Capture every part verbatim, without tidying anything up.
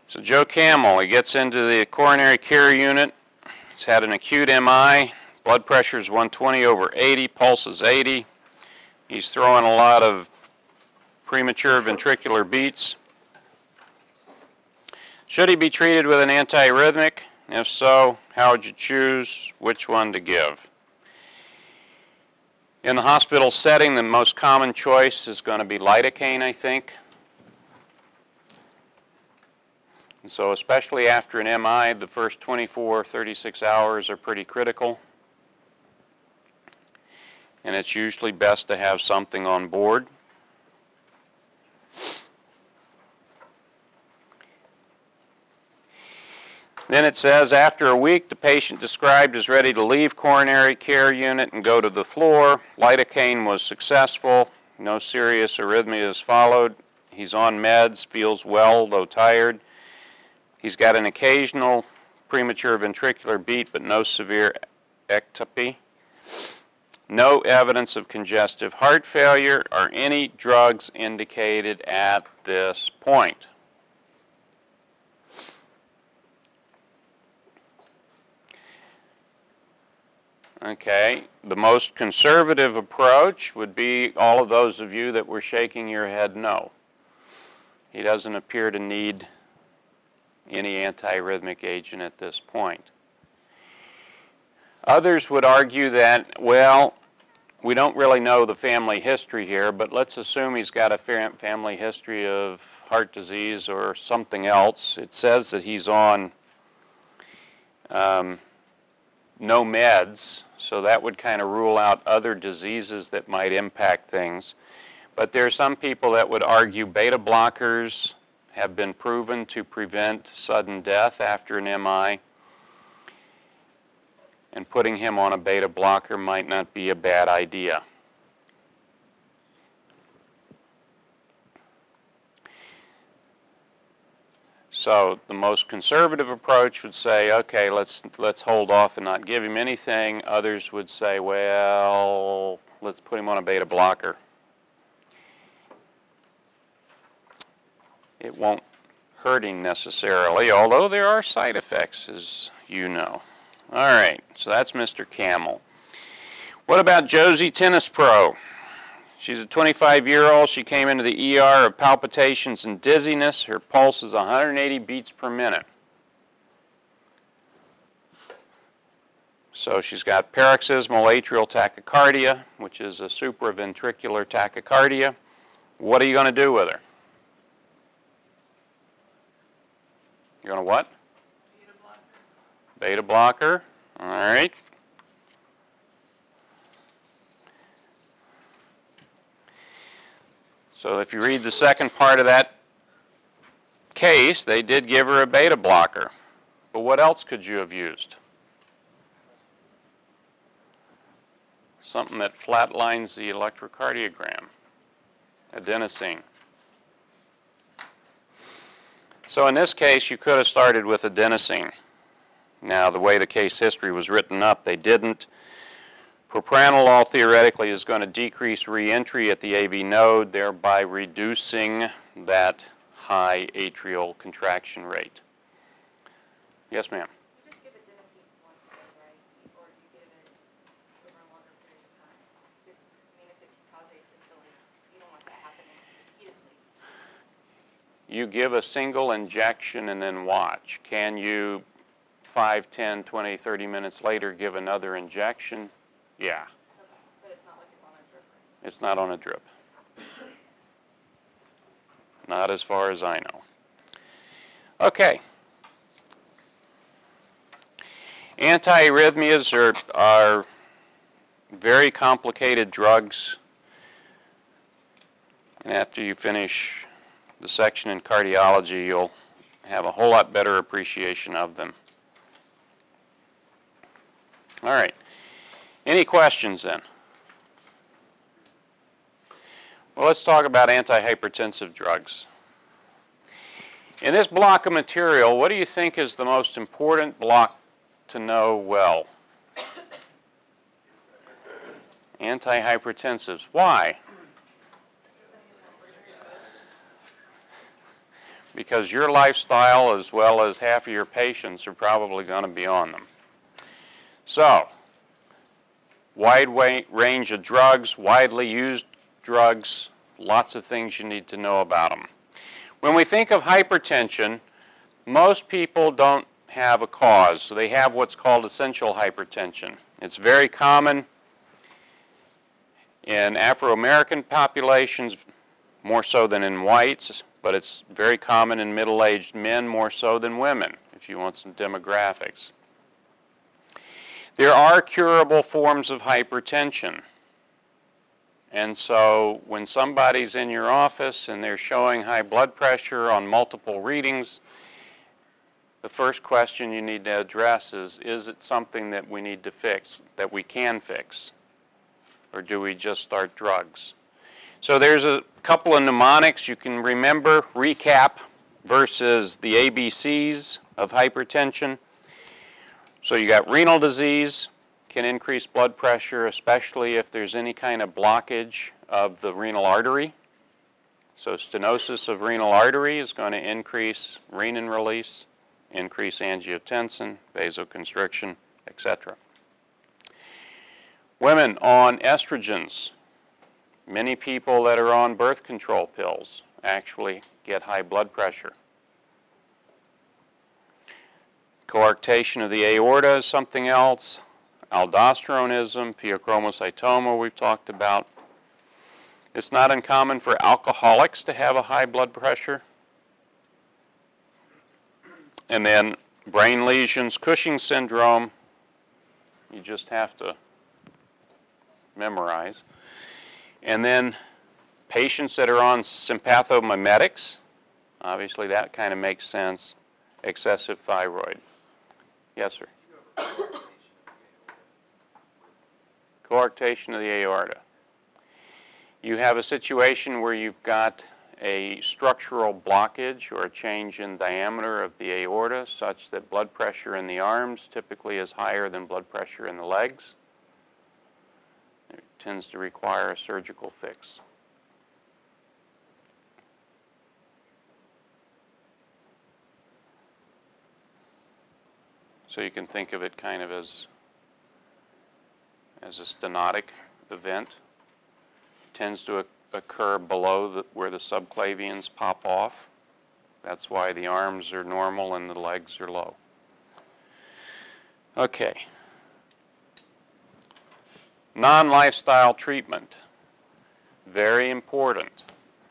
So Joe Camel, he gets into the coronary care unit. He's had an acute M I. Blood pressure is one twenty over eighty, pulse is eighty. He's throwing a lot of premature ventricular beats. Should he be treated with an antiarrhythmic? If so, how would you choose which one to give? In the hospital setting, the most common choice is going to be lidocaine, I think. And so especially after an M I, the first twenty-four, thirty-six hours are pretty critical. And it's usually best to have something on board. Then it says, after a week, the patient described is ready to leave coronary care unit and go to the floor. Lidocaine was successful. No serious arrhythmias followed. He's on meds, feels well, though tired. He's got an occasional premature ventricular beat, but no severe ectopy. No evidence of congestive heart failure. Are any drugs indicated at this point? Okay, the most conservative approach would be all of those of you that were shaking your head no. He doesn't appear to need any antiarrhythmic agent at this point. Others would argue that, well, we don't really know the family history here, but let's assume he's got a family history of heart disease or something else. It says that he's on um, no meds, so that would kind of rule out other diseases that might impact things. But there are some people that would argue beta blockers have been proven to prevent sudden death after an M I, and putting him on a beta blocker might not be a bad idea. So the most conservative approach would say, okay, let's let's hold off and not give him anything. Others would say, well, let's put him on a beta blocker. It won't hurt him necessarily, although there are side effects, as you know. All right, so that's Mister Camel. What about Josie Tennis Pro? She's a twenty-five-year-old. She came into the E R of palpitations and dizziness. Her pulse is one hundred eighty beats per minute. So she's got paroxysmal atrial tachycardia, which is a supraventricular tachycardia. What are you going to do with her? You're going to what? Beta blocker. Beta blocker. All right. So if you read the second part of that case, they did give her a beta blocker. But what else could you have used? Something that flatlines the electrocardiogram. Adenosine. So in this case, you could have started with adenosine. Now, the way the case history was written up, they didn't. Propranolol theoretically is going to decrease reentry at the A V node, thereby reducing that high atrial contraction rate. Yes, ma'am? You just give adenosine once, though, right? Or do you give it over a longer period of time? Just, I mean, if it can cause asystole, you don't want that happening repeatedly. You give a single injection and then watch. Can you five, ten, twenty, thirty minutes later give another injection? Yeah. Okay, but it's not like it's on a drip. It's not on a drip. Not as far as I know. Okay. Antiarrhythmias are, are very complicated drugs. And after you finish the section in cardiology, you'll have a whole lot better appreciation of them. All right. Any questions then? Well, let's talk about antihypertensive drugs. In this block of material, what do you think is the most important block to know well? Antihypertensives. Why? because your lifestyle as well as half of your patients are probably going to be on them. So, wide range of drugs, widely used drugs, lots of things you need to know about them. When we think of hypertension, most people don't have a cause, so they have what's called essential hypertension. It's very common in Afro-American populations, more so than in whites, but it's very common in middle-aged men, more so than women, if you want some demographics. There are curable forms of hypertension. And so when somebody's in your office and they're showing high blood pressure on multiple readings, the first question you need to address is, is it something that we need to fix, that we can fix? Or do we just start drugs? So there's a couple of mnemonics you can remember, recap versus the A B Cs of hypertension. So you got renal disease, can increase blood pressure, especially if there's any kind of blockage of the renal artery. So stenosis of renal artery is going to increase renin release, increase angiotensin, vasoconstriction, et cetera. Women on estrogens. Many people that are on birth control pills actually get high blood pressure. Coarctation of the aorta is something else. Aldosteronism, pheochromocytoma we've talked about. It's not uncommon for alcoholics to have a high blood pressure. And then brain lesions, Cushing's syndrome, you just have to memorize. And then patients that are on sympathomimetics, obviously that kind of makes sense, excessive thyroid. Yes, sir. Coarctation of the aorta. You have a situation where you've got a structural blockage or a change in diameter of the aorta such that blood pressure in the arms typically is higher than blood pressure in the legs. It tends to require a surgical fix. So you can think of it kind of as, as a stenotic event. Tends to occur below the, where the subclavians pop off. That's why the arms are normal and the legs are low. Okay. Non-lifestyle treatment. Very important.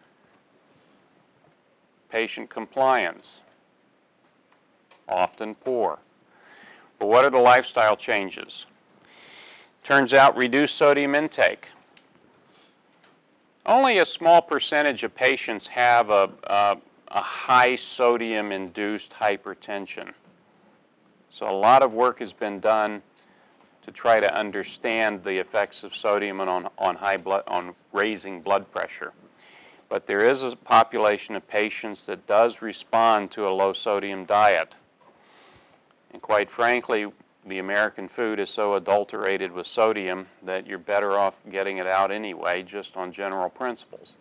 Patient compliance. Often poor. But what are the lifestyle changes? Turns out reduced sodium intake. Only a small percentage of patients have a, a, a high sodium induced hypertension. So a lot of work has been done to try to understand the effects of sodium on, on, high blood, on raising blood pressure. But there is a population of patients that does respond to a low sodium diet. And quite frankly, the American food is so adulterated with sodium that you're better off getting it out anyway, just on general principles.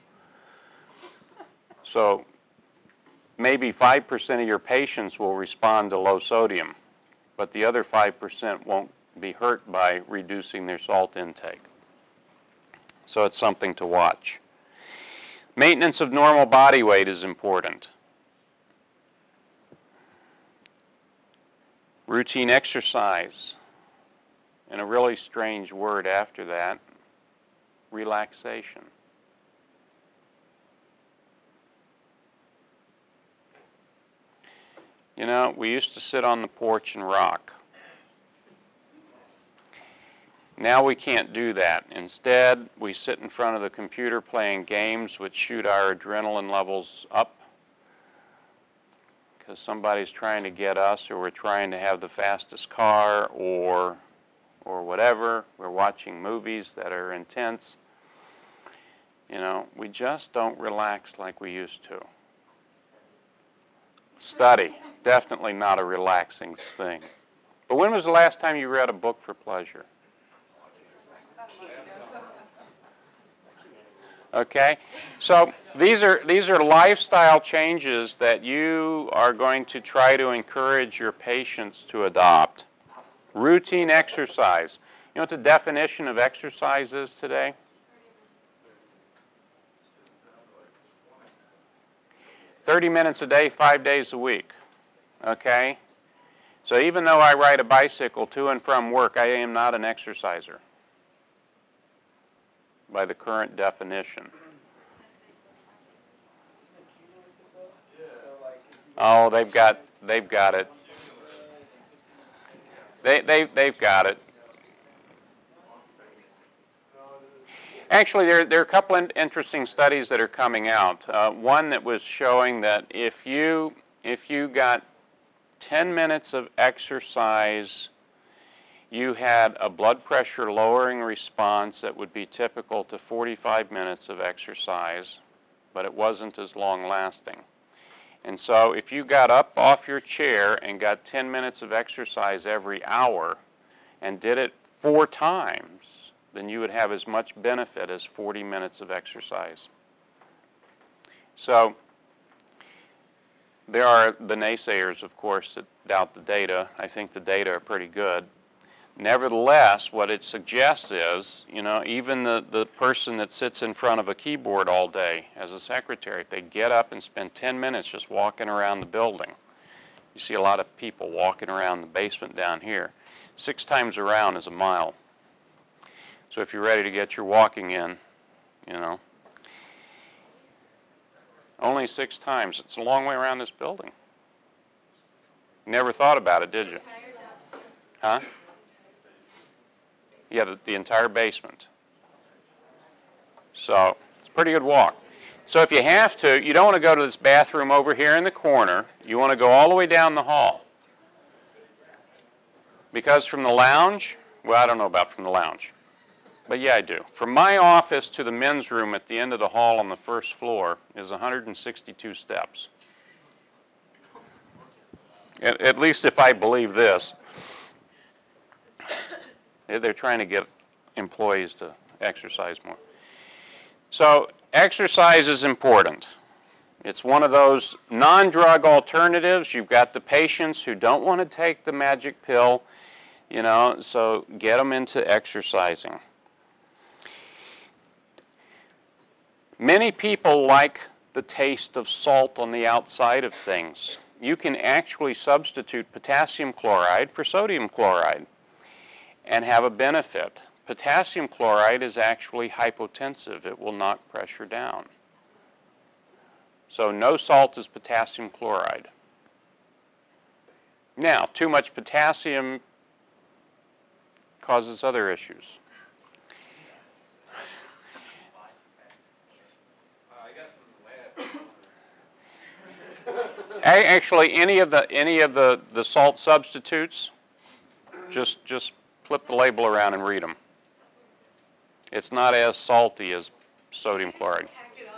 So maybe five percent of your patients will respond to low sodium, but the other five percent won't be hurt by reducing their salt intake. So it's something to watch. Maintenance of normal body weight is important. Routine exercise, and a really strange word after that, relaxation. You know, we used to sit on the porch and rock. Now we can't do that. Instead, we sit in front of the computer playing games which shoot our adrenaline levels up because somebody's trying to get us, or we're trying to have the fastest car, or or whatever. We're watching movies that are intense. You know, we just don't relax like we used to. Study, definitely not a relaxing thing. But when was the last time you read a book for pleasure? Okay? So these are, these are lifestyle changes that you are going to try to encourage your patients to adopt. Routine exercise. You know what the definition of exercise is today? thirty minutes a day, five days a week. Okay? So even though I ride a bicycle to and from work, I am not an exerciser by the current definition. Oh, they've got, they've got it. They, they, they've got it. Actually, there, there are a couple of interesting studies that are coming out. Uh, one that was showing that if you, if you got ten minutes of exercise, you had a blood pressure lowering response that would be typical to forty-five minutes of exercise, but it wasn't as long lasting. And so if you got up off your chair and got ten minutes of exercise every hour and did it four times, then you would have as much benefit as forty minutes of exercise. So there are the naysayers, of course, that doubt the data. I think the data are pretty good. Nevertheless, what it suggests is, you know, even the, the person that sits in front of a keyboard all day as a secretary, if they get up and spend ten minutes just walking around the building, you see a lot of people walking around the basement down here. Six times around is a mile. So if you're ready to get your walking in, you know, only six times. It's a long way around this building. Never thought about it, did you? Huh? Yeah, the, the entire basement. So it's a pretty good walk. So if you have to, you don't want to go to this bathroom over here in the corner. You want to go all the way down the hall. Because from the lounge, well, I don't know about from the lounge. But yeah, I do. From my office to the men's room at the end of the hall on the first floor is one hundred sixty-two steps. At, at least if I believe this. They're trying to get employees to exercise more. So exercise is important. It's one of those non-drug alternatives. You've got the patients who don't want to take the magic pill, you know, so get them into exercising. Many people like the taste of salt on the outside of things. You can actually substitute potassium chloride for sodium chloride and have a benefit. Potassium chloride is actually hypotensive. It will knock pressure down. So no salt is potassium chloride. Now, too much potassium causes other issues. Actually, any of the any of the, the salt substitutes, just just flip the label around and read them. It's not as salty as sodium chloride.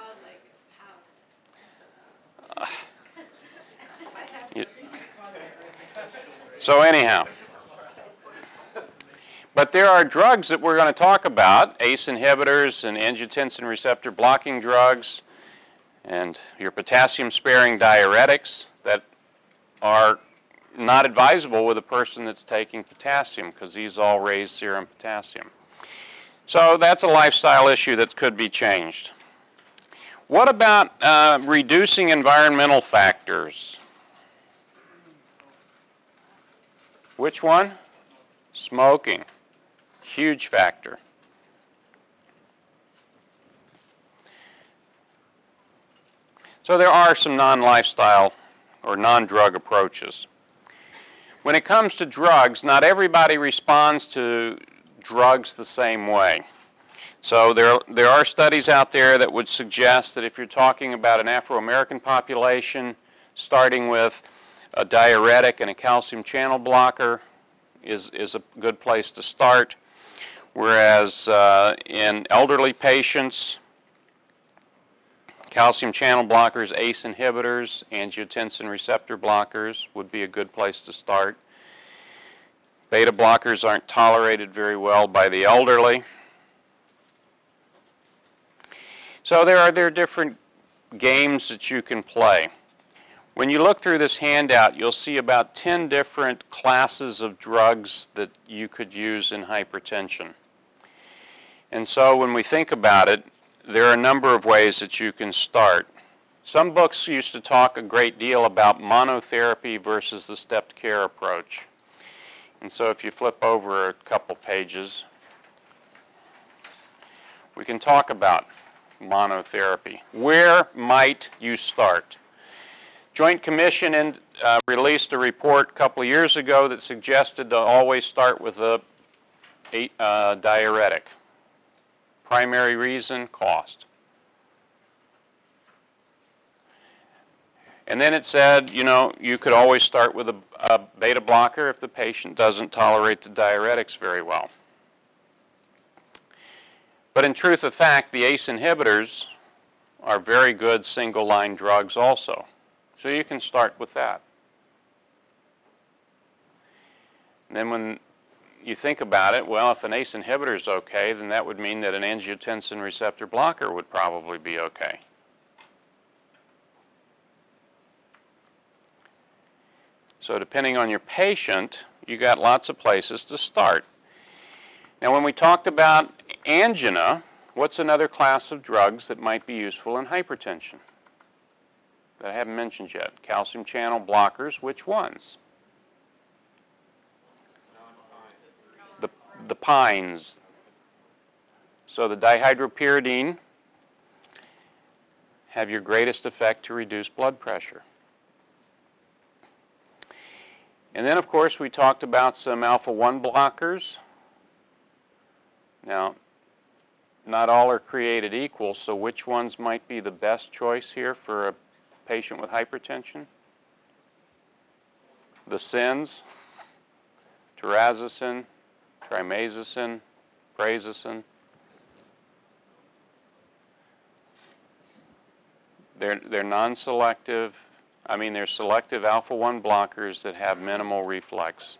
Uh, you, so anyhow, but there are drugs that we're going to talk about, A C E inhibitors and angiotensin receptor blocking drugs, and your potassium-sparing diuretics that are not advisable with a person that's taking potassium because these all raise serum potassium. So that's a lifestyle issue that could be changed. What about uh, reducing environmental factors? Which one? Smoking. Huge factor. So there are some non-lifestyle or non-drug approaches. When it comes to drugs, not everybody responds to drugs the same way. So there, there are studies out there that would suggest that if you're talking about an Afro-American population, starting with a diuretic and a calcium channel blocker is, is a good place to start. Whereas uh, in elderly patients, calcium channel blockers, A C E inhibitors, angiotensin receptor blockers would be a good place to start. Beta blockers aren't tolerated very well by the elderly. So there are, there are different games that you can play. When you look through this handout, you'll see about ten different classes of drugs that you could use in hypertension. And so when we think about it, there are a number of ways that you can start. Some books used to talk a great deal about monotherapy versus the stepped care approach. And so if you flip over a couple pages, we can talk about monotherapy. Where might you start? Joint Commission in, uh, released a report a couple of years ago that suggested to always start with a, a uh, diuretic. Primary reason, cost. And then it said, you know, you could always start with a, a beta blocker if the patient doesn't tolerate the diuretics very well. But in truth of fact, the A C E inhibitors are very good single-line drugs also. So you can start with that. And then when you think about it, well, if an A C E inhibitor is okay, then that would mean that an angiotensin receptor blocker would probably be okay. So depending on your patient, you got lots of places to start. Now when we talked about angina, what's another class of drugs that might be useful in hypertension that I haven't mentioned yet? Calcium channel blockers, which ones? The, the pines. So the dihydropyridine have your greatest effect to reduce blood pressure. And then, of course, we talked about some alpha one blockers. Now, not all are created equal, so which ones might be the best choice here for a patient with hypertension? The S I Ns, terazosin, trimazicin, prazosin. They're, they're non-selective. I mean, they're selective alpha one blockers that have minimal reflex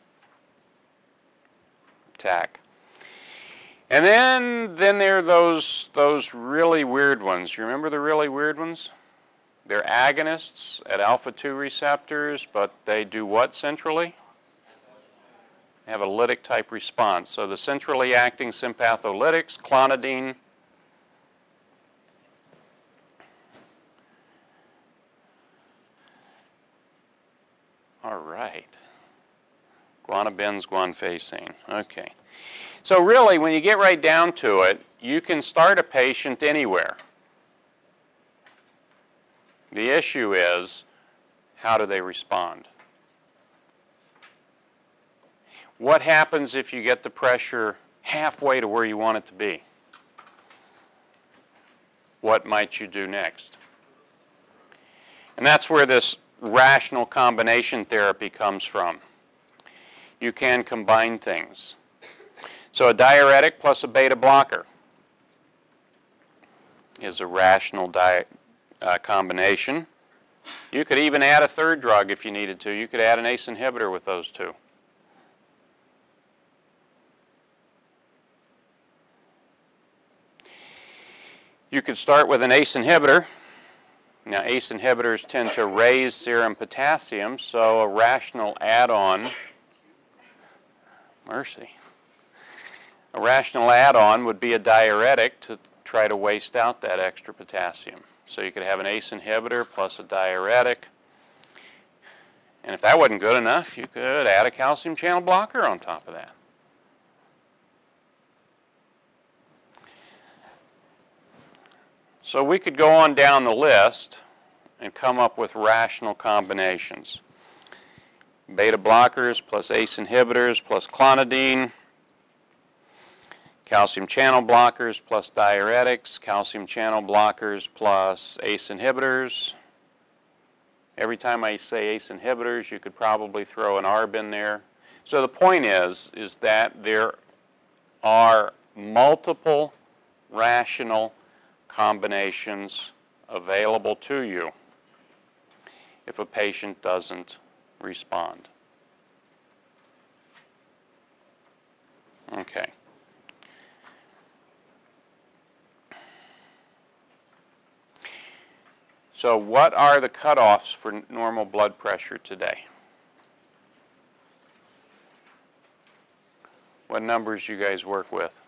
attack. And then, then there are those, those really weird ones. You remember the really weird ones? They're agonists at alpha two receptors, but they do what centrally? They have a lytic type response. So the centrally acting sympatholytics, clonidine, all right. Guanabenz's guanfacine. Okay. So really, when you get right down to it, you can start a patient anywhere. The issue is, how do they respond? What happens if you get the pressure halfway to where you want it to be? What might you do next? And that's where this rational combination therapy comes from. You can combine things. So a diuretic plus a beta blocker is a rational di uh, combination. You could even add a third drug if you needed to. You could add an A C E inhibitor with those two. You could start with an A C E inhibitor. Now, A C E inhibitors tend to raise serum potassium, so a rational add-on, mercy, a rational add-on would be a diuretic to try to waste out that extra potassium. So you could have an A C E inhibitor plus a diuretic. And if that wasn't good enough, you could add a calcium channel blocker on top of that. So we could go on down the list and come up with rational combinations. Beta blockers plus A C E inhibitors plus clonidine, calcium channel blockers plus diuretics, calcium channel blockers plus A C E inhibitors. Every time I say A C E inhibitors, you could probably throw an A R B in there. So the point is, is that there are multiple rational combinations available to you if a patient doesn't respond. Okay. So what are the cutoffs for normal blood pressure today? What numbers you guys work with?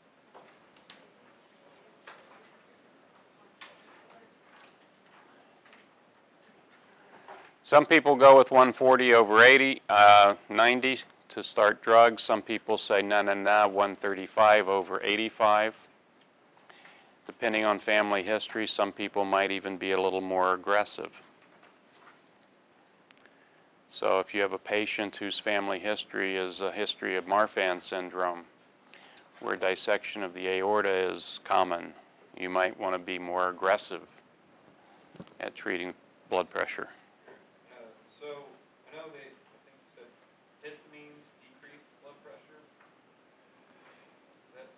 Some people go with one forty over eighty, uh, ninety to start drugs. Some people say, no, no, no, one thirty-five over eighty-five. Depending on family history, some people might even be a little more aggressive. So if you have a patient whose family history is a history of Marfan syndrome, where dissection of the aorta is common, you might want to be more aggressive at treating blood pressure. Uh, so I know they, I think you said histamines decrease blood pressure. Is that?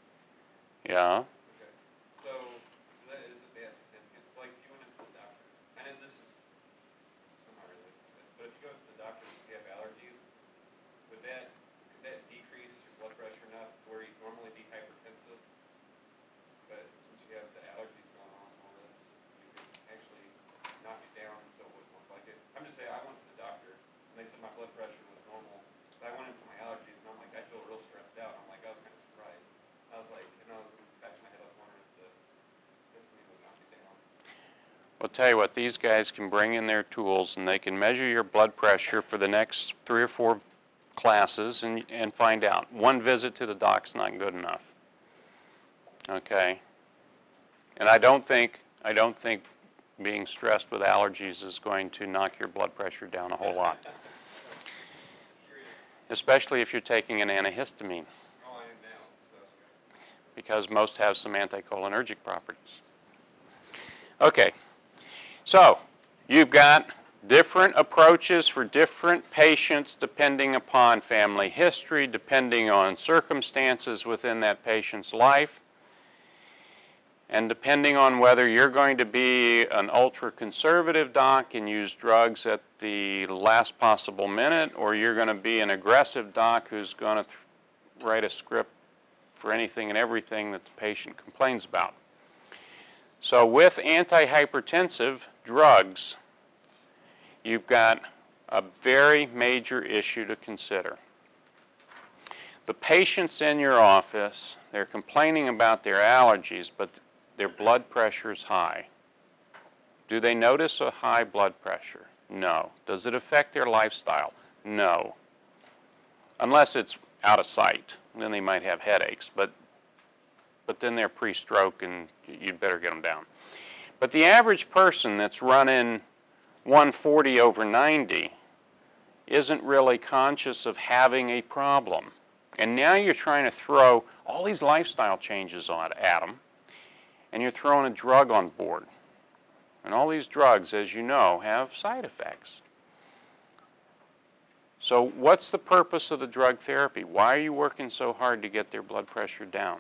Yeah. Okay. So that is a bad significance. Like if you went into the doctor, I know this is somewhat related to this, but if you go to the doctor and you have allergies, would that could that decrease your blood pressure enough to where you'd normally be hypertensive? But since you have the allergies going on and all this, you could actually knock it down so it wouldn't look like it. I'm just saying, I went to the doctor and they said my blood pressure was normal. So I went in for my allergies and I'm like, I feel real stressed out. I'm like, I was kind of surprised. I was like, and I was in the back of my head, I was wondering if the histamine would knock it down. I'll tell you what, these guys can bring in their tools and they can measure your blood pressure for the next three or four classes and, and find out. One visit to the doc's not good enough. Okay? And I don't think, I don't think being stressed with allergies is going to knock your blood pressure down a whole lot. Just curious. Especially if you're taking an antihistamine, Oh, I am now. So. because most have some anticholinergic properties. Okay, so you've got different approaches for different patients depending upon family history, depending on circumstances within that patient's life, and depending on whether you're going to be an ultra-conservative doc and use drugs at the last possible minute, or you're going to be an aggressive doc who's going to write a script for anything and everything that the patient complains about. So with antihypertensive drugs, you've got a very major issue to consider. The patients in your office, they're complaining about their allergies, but their blood pressure is high. Do they notice a high blood pressure? No. Does it affect their lifestyle? No. Unless it's out of sight. Then they might have headaches, but, but then they're pre-stroke and you'd better get them down. But the average person that's running one forty over ninety isn't really conscious of having a problem. And now you're trying to throw all these lifestyle changes on at them, and you're throwing a drug on board. And all these drugs, as you know, have side effects. So what's the purpose of the drug therapy? Why are you working so hard to get their blood pressure down?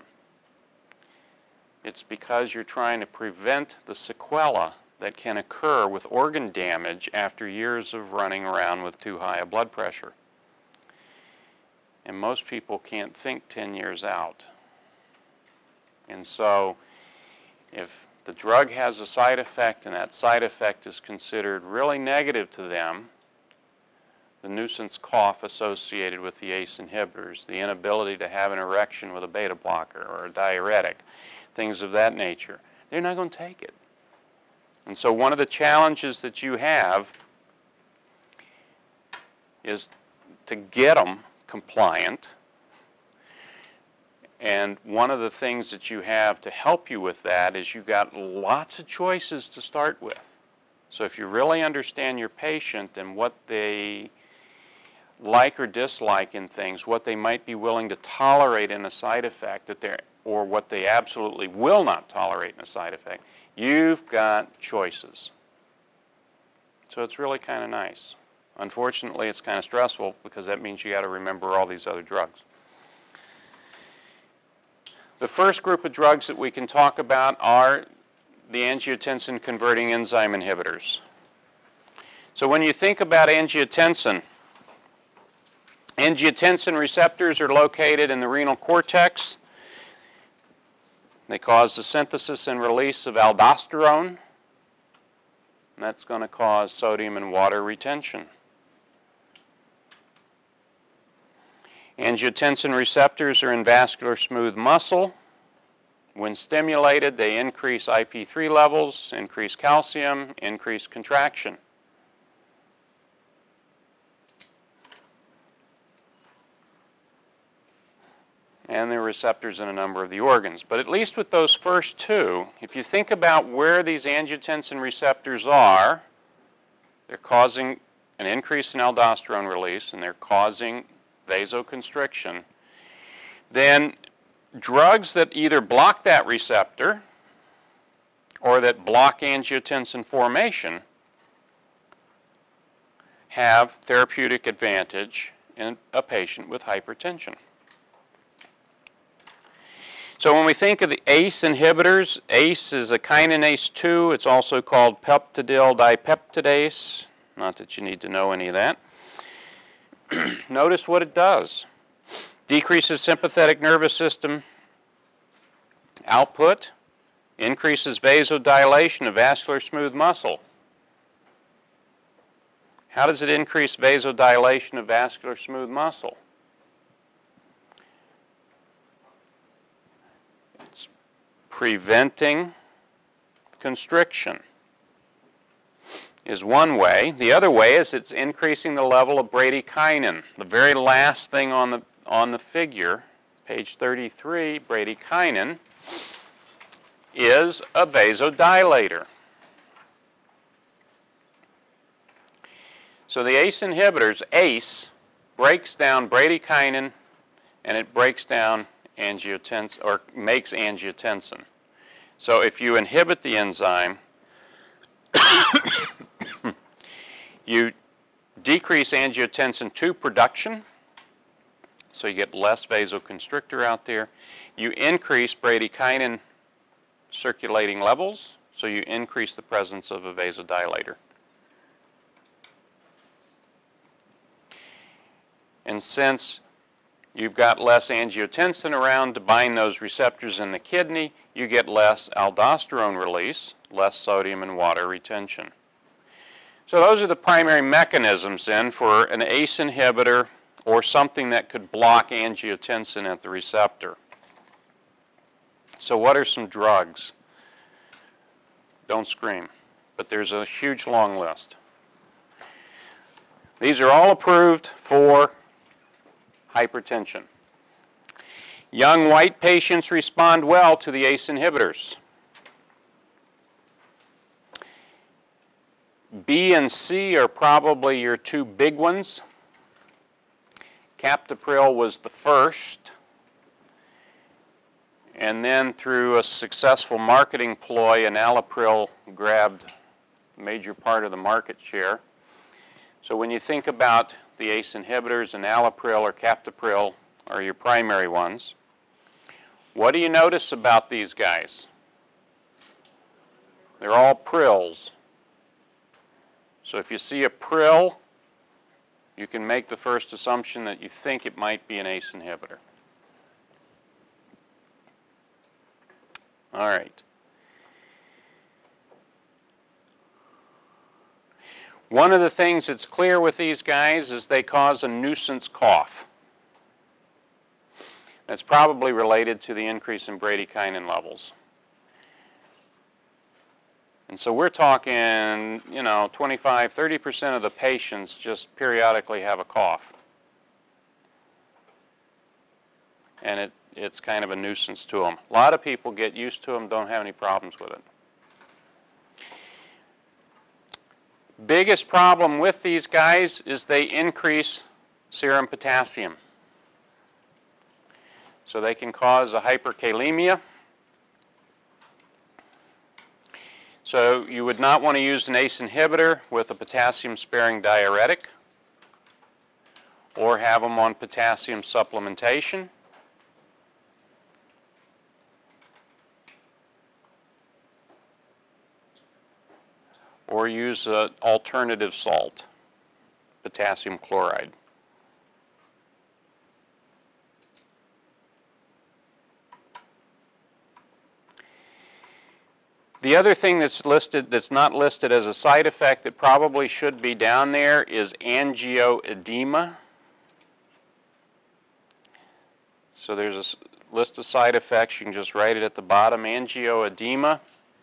It's because you're trying to prevent the sequela that can occur with organ damage after years of running around with too high a blood pressure. And most people can't think ten years out. And so if the drug has a side effect and that side effect is considered really negative to them, the nuisance cough associated with the A C E inhibitors, the inability to have an erection with a beta blocker or a diuretic, things of that nature, they're not going to take it. And so one of the challenges that you have is to get them compliant. And one of the things that you have to help you with that is you've got lots of choices to start with. So if you really understand your patient and what they like or dislike in things, what they might be willing to tolerate in a side effect that they're, or what they absolutely will not tolerate in a side effect, you've got choices. So it's really kind of nice. Unfortunately, it's kind of stressful because that means you got to remember all these other drugs. The first group of drugs that we can talk about are the angiotensin-converting enzyme inhibitors. So when you think about angiotensin, angiotensin receptors are located in the renal cortex. They cause the synthesis and release of aldosterone. and that's going to cause sodium and water retention. Angiotensin receptors are in vascular smooth muscle. When stimulated, they increase I P three levels, increase calcium, increase contraction. And there are receptors in a number of the organs. But at least with those first two, if you think about where these angiotensin receptors are, they're causing an increase in aldosterone release and they're causing vasoconstriction. Then drugs that either block that receptor or that block angiotensin formation have therapeutic advantage in a patient with hypertension. So when we think of the A C E inhibitors, A C E is a kinase two. It's also called peptidyl dipeptidase. Not that you need to know any of that. Notice what it does. Decreases sympathetic nervous system output, increases vasodilation of vascular smooth muscle. How does it increase vasodilation of vascular smooth muscle? It's preventing constriction is one way. The other way is it's increasing the level of bradykinin. The very last thing on the, on the figure, page thirty-three, bradykinin is a vasodilator. So the A C E inhibitors, A C E, breaks down bradykinin and it breaks down angiotensin, or makes angiotensin. So if you inhibit the enzyme, you decrease angiotensin two production, so you get less vasoconstrictor out there. You increase bradykinin circulating levels, so you increase the presence of a vasodilator. And since you've got less angiotensin around to bind those receptors in the kidney, you get less aldosterone release, less sodium and water retention. So those are the primary mechanisms then for an A C E inhibitor or something that could block angiotensin at the receptor. So what are some drugs? Don't scream, but there's a huge long list. These are all approved for hypertension. Young white patients respond well to the A C E inhibitors. B and C are probably your two big ones. Captopril was the first, and then through a successful marketing ploy, enalapril grabbed a major part of the market share. So when you think about the A C E inhibitors, enalapril or captopril are your primary ones. What do you notice about these guys? They're all prils. So if you see a pril, you can make the first assumption that you think it might be an A C E inhibitor. All right. One of the things that's clear with these guys is they cause a nuisance cough. That's probably related to the increase in bradykinin levels. And so we're talking, you know, twenty-five, thirty percent of the patients just periodically have a cough. And it, it's kind of a nuisance to them. A lot of people get used to them, don't have any problems with it. Biggest problem with these guys is they increase serum potassium. So they can cause a hyperkalemia. So you would not want to use an A C E inhibitor with a potassium-sparing diuretic or have them on potassium supplementation. Or use an alternative salt, potassium chloride. The other thing that's listed, that's not listed as a side effect that probably should be down there is angioedema. So there's a s- list of side effects. You can just write it at the bottom, angioedema.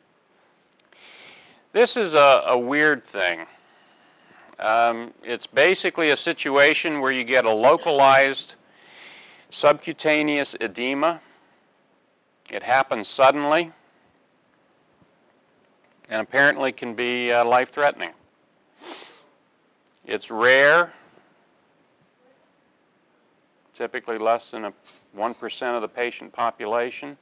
This is a, a weird thing. Um, it's basically a situation where you get a localized subcutaneous edema. It happens suddenly and apparently can be uh, life-threatening. It's rare, typically less than a one percent of the patient population,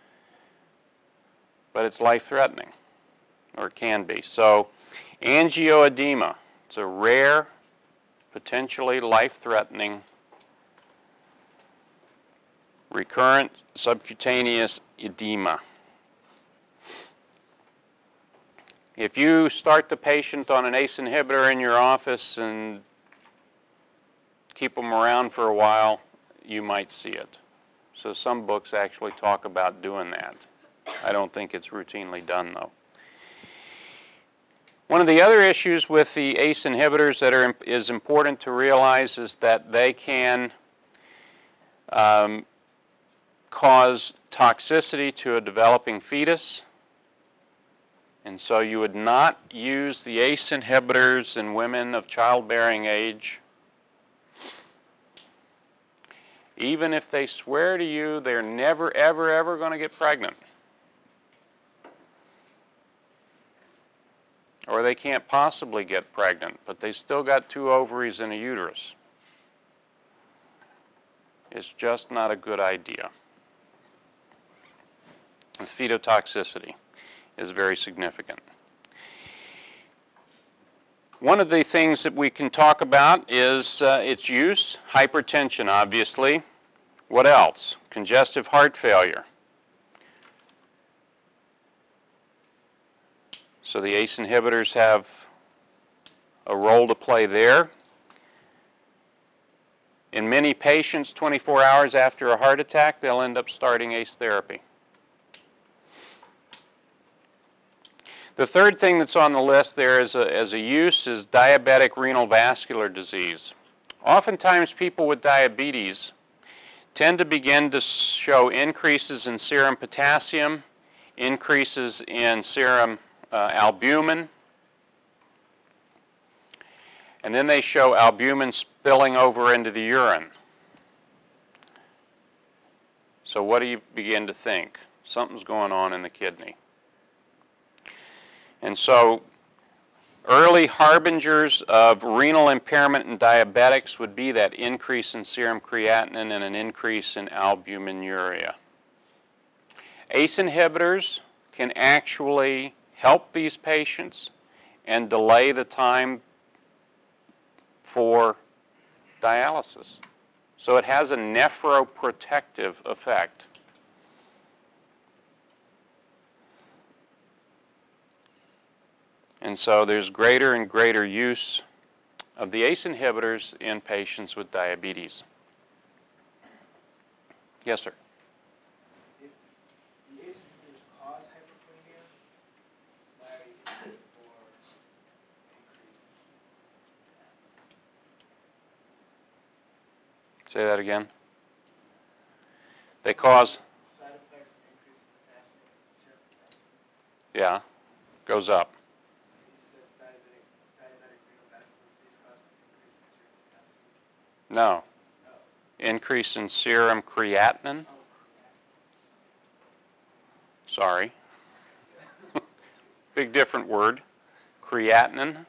but it's life-threatening, or it can be. So angioedema, it's a rare, potentially life-threatening, recurrent subcutaneous edema. If you start the patient on an A C E inhibitor in your office and keep them around for a while, you might see it. So some books actually talk about doing that. I don't think it's routinely done, though. One of the other issues with the A C E inhibitors that are, is important to realize is that they can um, cause toxicity to a developing fetus. And so you would not use the A C E inhibitors in women of childbearing age, even if they swear to you they're never, ever, ever going to get pregnant. Or they can't possibly get pregnant, but they've still got two ovaries and a uterus. It's just not a good idea. And fetotoxicity is very significant. One of the things that we can talk about is uh, its use. Hypertension, obviously. What else? Congestive heart failure. So the A C E inhibitors have a role to play there. In many patients, twenty-four hours after a heart attack, they'll end up starting A C E therapy. The third thing that's on the list there as a, as a use is diabetic renal vascular disease. Oftentimes people with diabetes tend to begin to show increases in serum potassium, increases in serum uh, albumin, and then they show albumin spilling over into the urine. So what do you begin to think? Something's going on in the kidney. And so early harbingers of renal impairment in diabetics would be that increase in serum creatinine and an increase in albuminuria. A C E inhibitors can actually help these patients and delay the time for dialysis. So it has a nephroprotective effect. And so there's greater and greater use of the A C E inhibitors in patients with diabetes. Yes, sir. If the A C E inhibitors cause hyperkalemia, why are you using it for increased Say that again. They cause, side effects of increasing potassium and serum potassium? yeah, goes up. You said diabetic, diabetic renal vascular disease causes an increase in serum potassium. No. No. Increase in serum creatinine. Oh, Sorry. Big different word. Creatinine.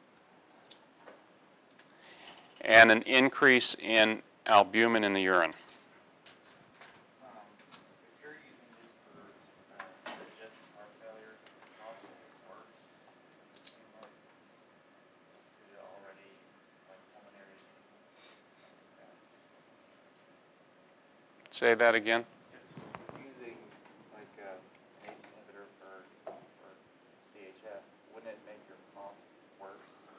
And an increase in albumin in the urine. Um, if you're using this for uh, congestive heart failure, how does it work? Seem like is it already like pulmonary edema? Say that again. If using like uh, an A C E inhibitor for for C H F, wouldn't it make your cough worse?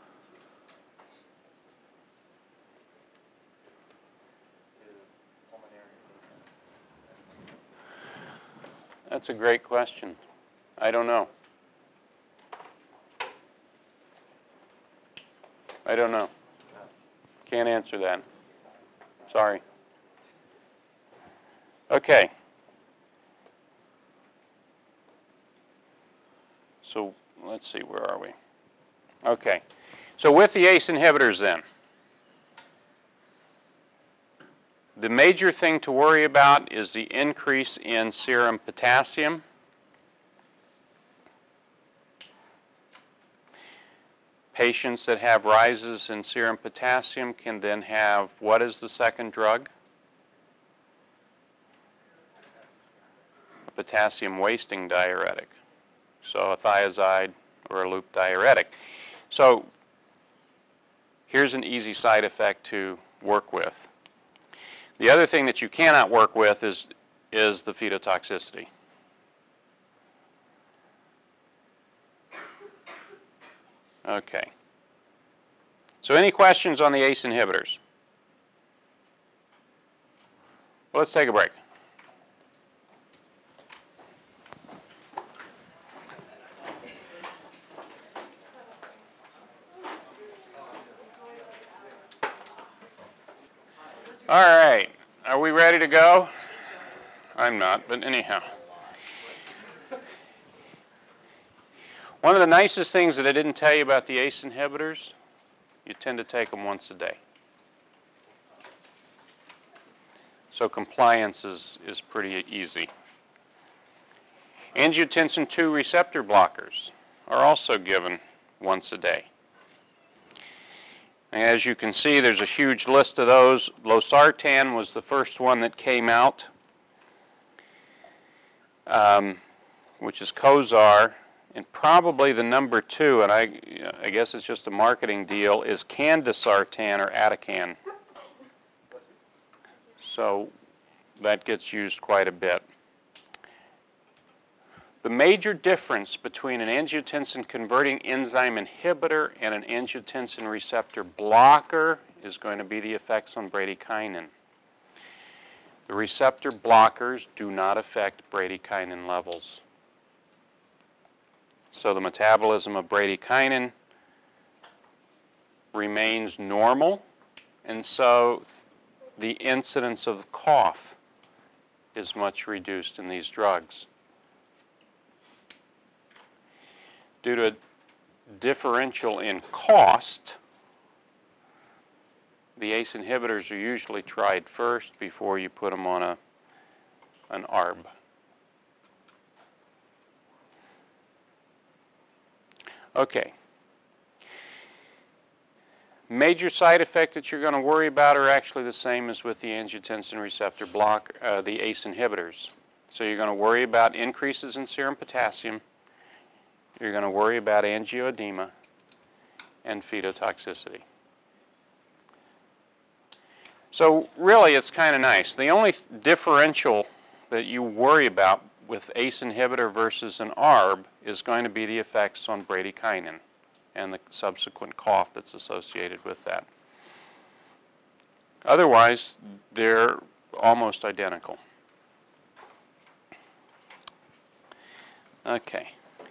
Due to pulmonary edema? That's a great question. I don't know. I don't know. Can't answer that. Sorry. Okay. So let's see, where are we? Okay. So with the A C E inhibitors then, the major thing to worry about is the increase in serum potassium. Patients that have rises in serum potassium can then have, what is the second drug? A potassium wasting diuretic. So a thiazide or a loop diuretic. So here's an easy side effect to work with. The other thing that you cannot work with is, is the fetotoxicity. Okay. So any questions on the A C E inhibitors? Well, let's take a break. All right. Are we ready to go? I'm not, but anyhow. One of the nicest things that I didn't tell you about the A C E inhibitors, you tend to take them once a day. So compliance is, is pretty easy. Angiotensin two receptor blockers are also given once a day. And as you can see, there's a huge list of those. Losartan was the first one that came out, um, which is Cozar. And probably the number two, and I, I guess it's just a marketing deal, is Candesartan or Atacand. So that gets used quite a bit. The major difference between an angiotensin converting enzyme inhibitor and an angiotensin receptor blocker is going to be the effects on bradykinin. The receptor blockers do not affect bradykinin levels. So the metabolism of bradykinin remains normal, and so the incidence of cough is much reduced in these drugs. Due to a differential in cost, the A C E inhibitors are usually tried first before you put them on a, an A R B. Okay. Major side effects that you're going to worry about are actually the same as with the angiotensin receptor block, uh, the A C E inhibitors. So you're going to worry about increases in serum potassium. You're going to worry about angioedema and fetotoxicity. So really, it's kind of nice. The only differential that you worry about with A C E inhibitor versus an A R B is going to be the effects on bradykinin and the subsequent cough that's associated with that. Otherwise, they're almost identical. Okay.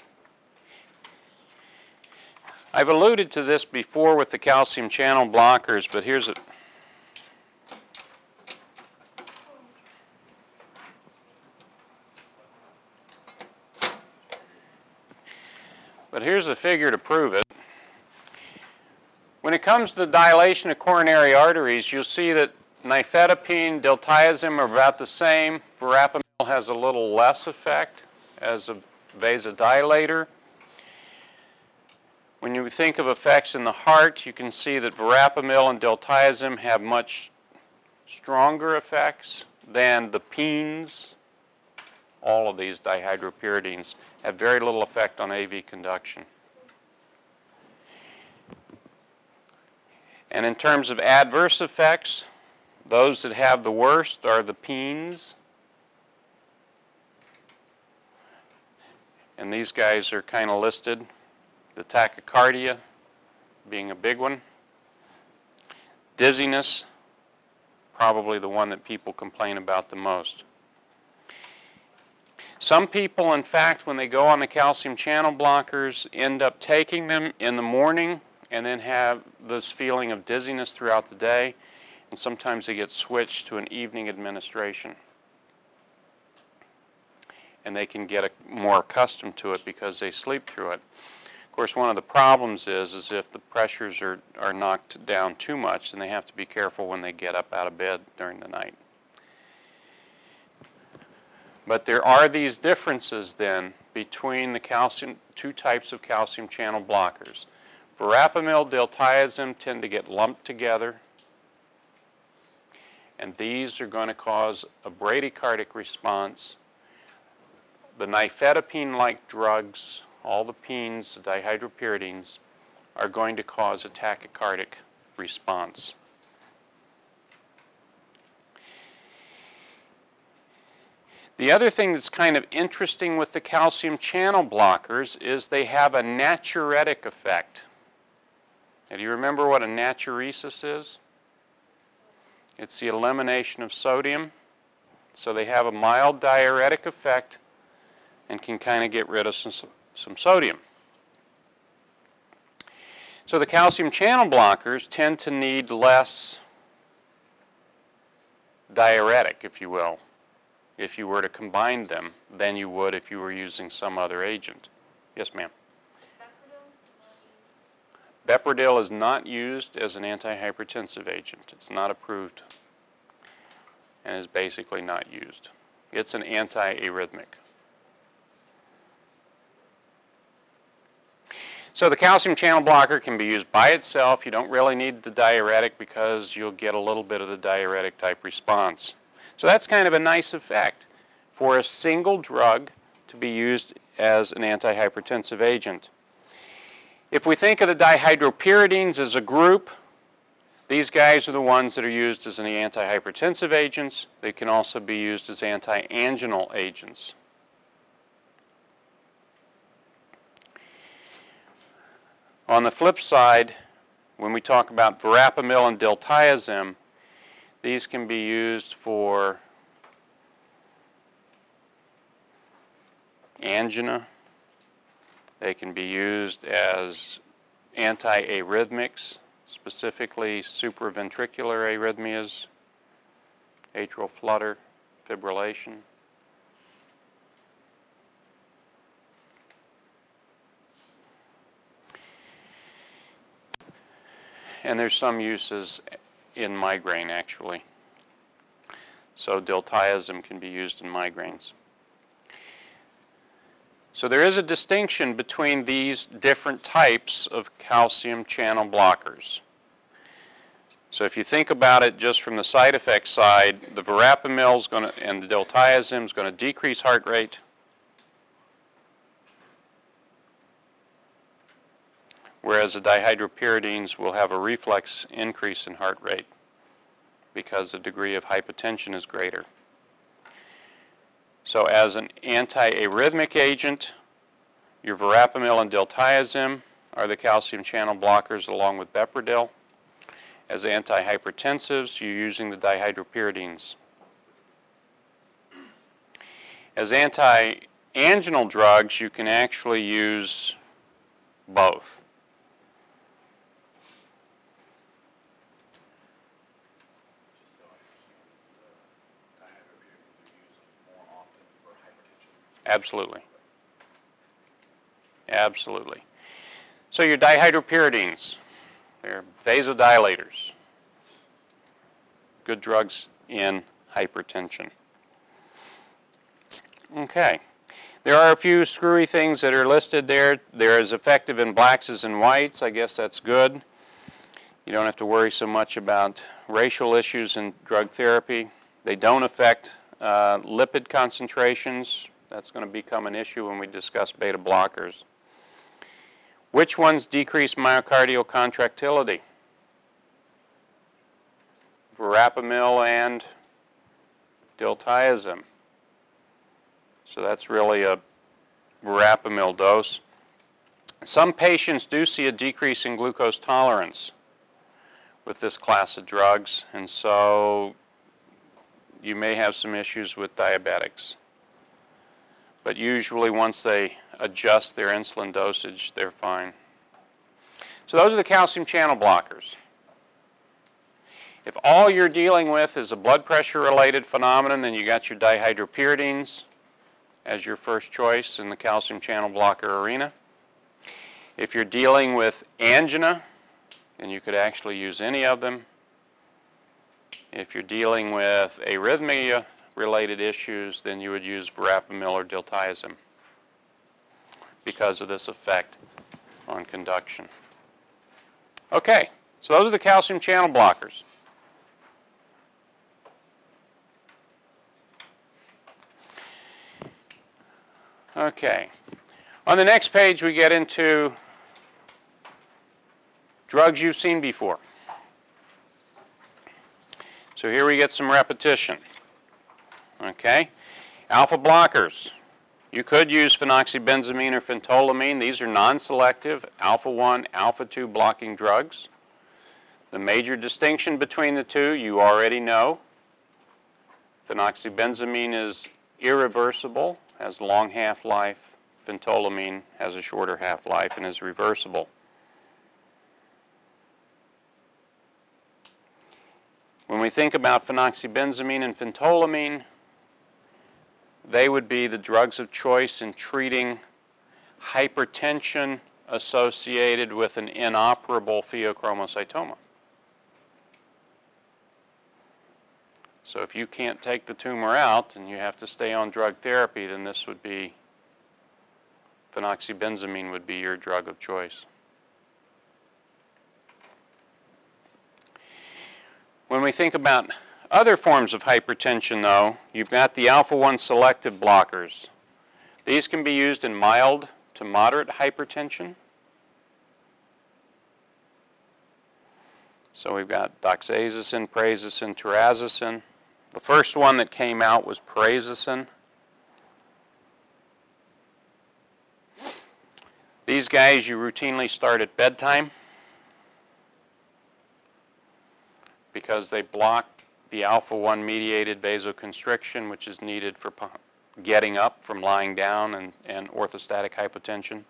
I've alluded to this before with the calcium channel blockers, but here's a But here's a figure to prove it. When it comes to the dilation of coronary arteries, you'll see that nifedipine, diltiazem are about the same. Verapamil has a little less effect as a vasodilator. When you think of effects in the heart, you can see that verapamil and diltiazem have much stronger effects than the penes. All of these dihydropyridines have very little effect on A V conduction. And in terms of adverse effects, those that have the worst are the penes. And these guys are kind of listed. The tachycardia being a big one. Dizziness, probably the one that people complain about the most. Some people, in fact, when they go on the calcium channel blockers, end up taking them in the morning and then have this feeling of dizziness throughout the day, and sometimes they get switched to an evening administration. And they can get a, more accustomed to it because they sleep through it. Of course, one of the problems is, is if the pressures are, are knocked down too much, then they have to be careful when they get up out of bed during the night. But there are these differences then between the calcium, two types of calcium channel blockers. Verapamil, diltiazem tend to get lumped together, and these are going to cause a bradycardic response. The nifedipine-like drugs, all the penes, the dihydropyridines, are going to cause a tachycardic response. The other thing that's kind of interesting with the calcium channel blockers is they have a natriuretic effect. Now, do you remember what a natriuresis is? It's the elimination of sodium. So they have a mild diuretic effect and can kind of get rid of some, some sodium. So the calcium channel blockers tend to need less diuretic, if you will, if you were to combine them, than you would if you were using some other agent. Yes, ma'am? Bepredil is not used as an antihypertensive agent. It's not approved and is basically not used. It's an antiarrhythmic. So the calcium channel blocker can be used by itself. You don't really need the diuretic because you'll get a little bit of the diuretic type response. So that's kind of a nice effect for a single drug to be used as an antihypertensive agent. If we think of the dihydropyridines as a group, these guys are the ones that are used as the antihypertensive agents. They can also be used as anti-anginal agents. On the flip side, when we talk about verapamil and diltiazem, these can be used for angina. They can be used as antiarrhythmics, specifically supraventricular arrhythmias, atrial flutter, fibrillation. And there's some uses in migraine, actually. So diltiazem can be used in migraines. So there is a distinction between these different types of calcium channel blockers. So if you think about it just from the side effect side, the verapamil is going to, and the diltiazem is going to decrease heart rate. Whereas the dihydropyridines will have a reflex increase in heart rate because the degree of hypotension is greater. So as an antiarrhythmic agent, your verapamil and diltiazem are the calcium channel blockers along with Bepredil. As antihypertensives, you're using the dihydropyridines. As anti-anginal drugs, you can actually use both. Absolutely. Absolutely. So your dihydropyridines, they're vasodilators. Good drugs in hypertension. Okay. There are a few screwy things that are listed there. They're as effective in blacks as in whites. I guess that's good. You don't have to worry so much about racial issues in drug therapy. They don't affect uh, lipid concentrations. That's going to become an issue when we discuss beta blockers. Which ones decrease myocardial contractility? Verapamil and diltiazem. So that's really a verapamil dose. Some patients do see a decrease in glucose tolerance with this class of drugs, and so you may have some issues with diabetics. But usually once they adjust their insulin dosage, they're fine. So those are the calcium channel blockers. If all you're dealing with is a blood pressure related phenomenon, then you got your dihydropyridines as your first choice in the calcium channel blocker arena. If you're dealing with angina, then you could actually use any of them. If you're dealing with arrhythmia related issues, then you would use verapamil or diltiazem because of this effect on conduction. Okay, so those are the calcium channel blockers. Okay, on the next page we get into drugs you've seen before. So here we get some repetition. Okay, alpha blockers. You could use phenoxybenzamine or phentolamine. These are non-selective alpha one, alpha two blocking drugs. The major distinction between the two you already know. Phenoxybenzamine is irreversible, has a long half-life. Phentolamine has a shorter half-life and is reversible. When we think about phenoxybenzamine and phentolamine, they would be the drugs of choice in treating hypertension associated with an inoperable pheochromocytoma. So if you can't take the tumor out and you have to stay on drug therapy, then this would be, phenoxybenzamine would be your drug of choice. When we think about other forms of hypertension, though, you've got the alpha one selective blockers. These can be used in mild to moderate hypertension. So we've got doxazosin, prazosin, terazosin. The first one that came out was prazosin. These guys you routinely start at bedtime because they block the alpha one mediated vasoconstriction, which is needed for getting up from lying down and, and orthostatic hypotension.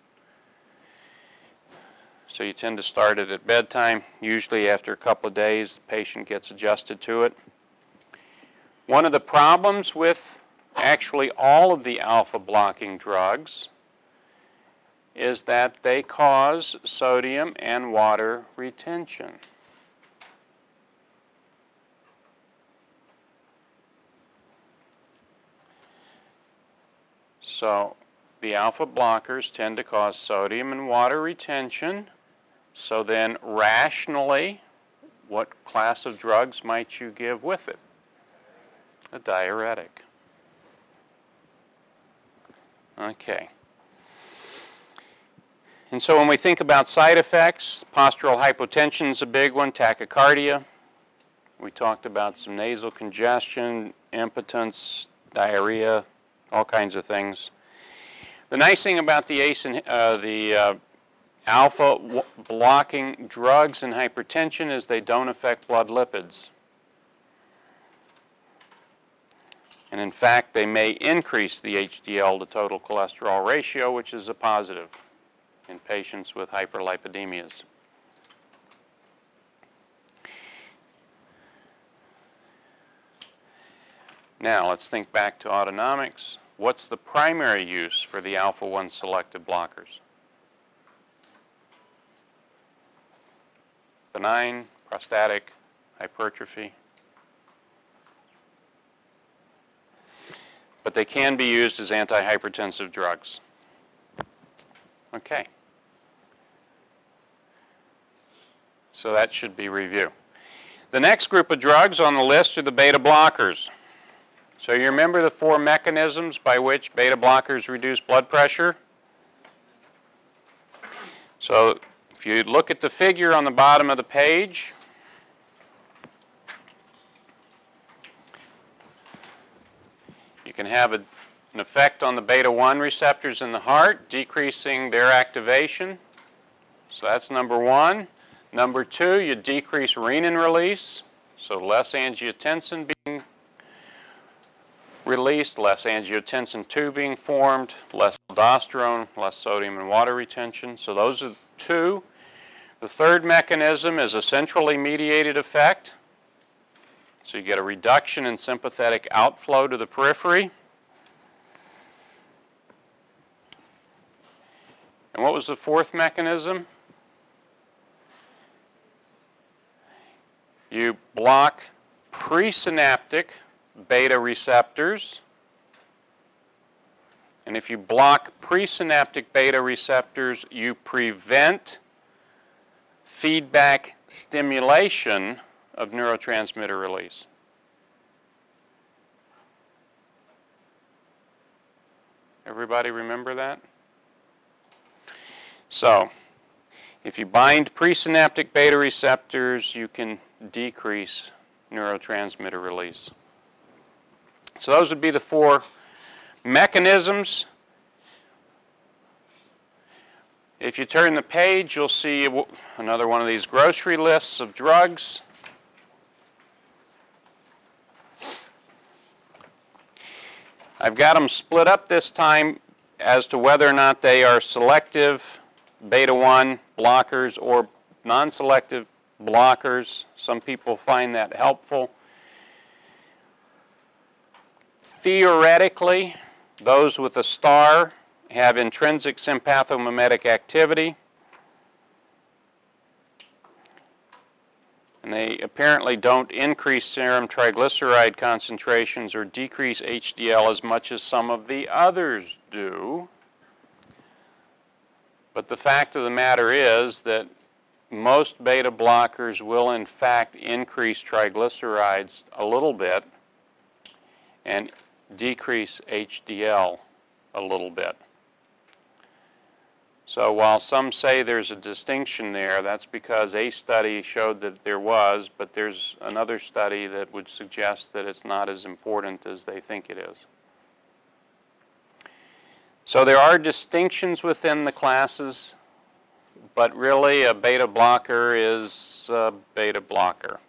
So you tend to start it at bedtime. Usually after a couple of days, the patient gets adjusted to it. One of the problems with actually all of the alpha blocking drugs is that they cause sodium and water retention. So the alpha blockers tend to cause sodium and water retention. So then rationally, what class of drugs might you give with it? A diuretic. Okay. And so when we think about side effects, postural hypotension is a big one, tachycardia. We talked about some nasal congestion, impotence, diarrhea, all kinds of things. The nice thing about the ACE and, uh, the uh, alpha blocking drugs in hypertension is they don't affect blood lipids. And in fact, they may increase the H D L to total cholesterol ratio, which is a positive in patients with hyperlipidemias. Now, let's think back to autonomics. What's the primary use for the alpha one selective blockers? Benign, prostatic hypertrophy. But they can be used as antihypertensive drugs. Okay. So that should be review. The next group of drugs on the list are the beta blockers. So you remember the four mechanisms by which beta blockers reduce blood pressure? So if you look at the figure on the bottom of the page, you can have a, an effect on the beta one receptors in the heart, decreasing their activation. So that's number one. Number two, you decrease renin release, so less angiotensin being released, less angiotensin two being formed, less aldosterone, less sodium and water retention. So those are two. The third mechanism is a centrally mediated effect. So you get a reduction in sympathetic outflow to the periphery. And what was the fourth mechanism? You block presynaptic beta receptors. And if you block presynaptic beta receptors, you prevent feedback stimulation of neurotransmitter release. Everybody remember that? So, if you bind presynaptic beta receptors, you can decrease neurotransmitter release. So those would be the four mechanisms. If you turn the page, you'll see another one of these grocery lists of drugs. I've got them split up this time as to whether or not they are selective beta one blockers or non-selective blockers. Some people find that helpful. Theoretically, those with a star have intrinsic sympathomimetic activity. And they apparently don't increase serum triglyceride concentrations or decrease H D L as much as some of the others do. But the fact of the matter is that most beta blockers will in fact increase triglycerides a little bit and decrease H D L a little bit. So while some say there's a distinction there, that's because a study showed that there was, but there's another study that would suggest that it's not as important as they think it is. So there are distinctions within the classes, but really a beta blocker is a beta blocker.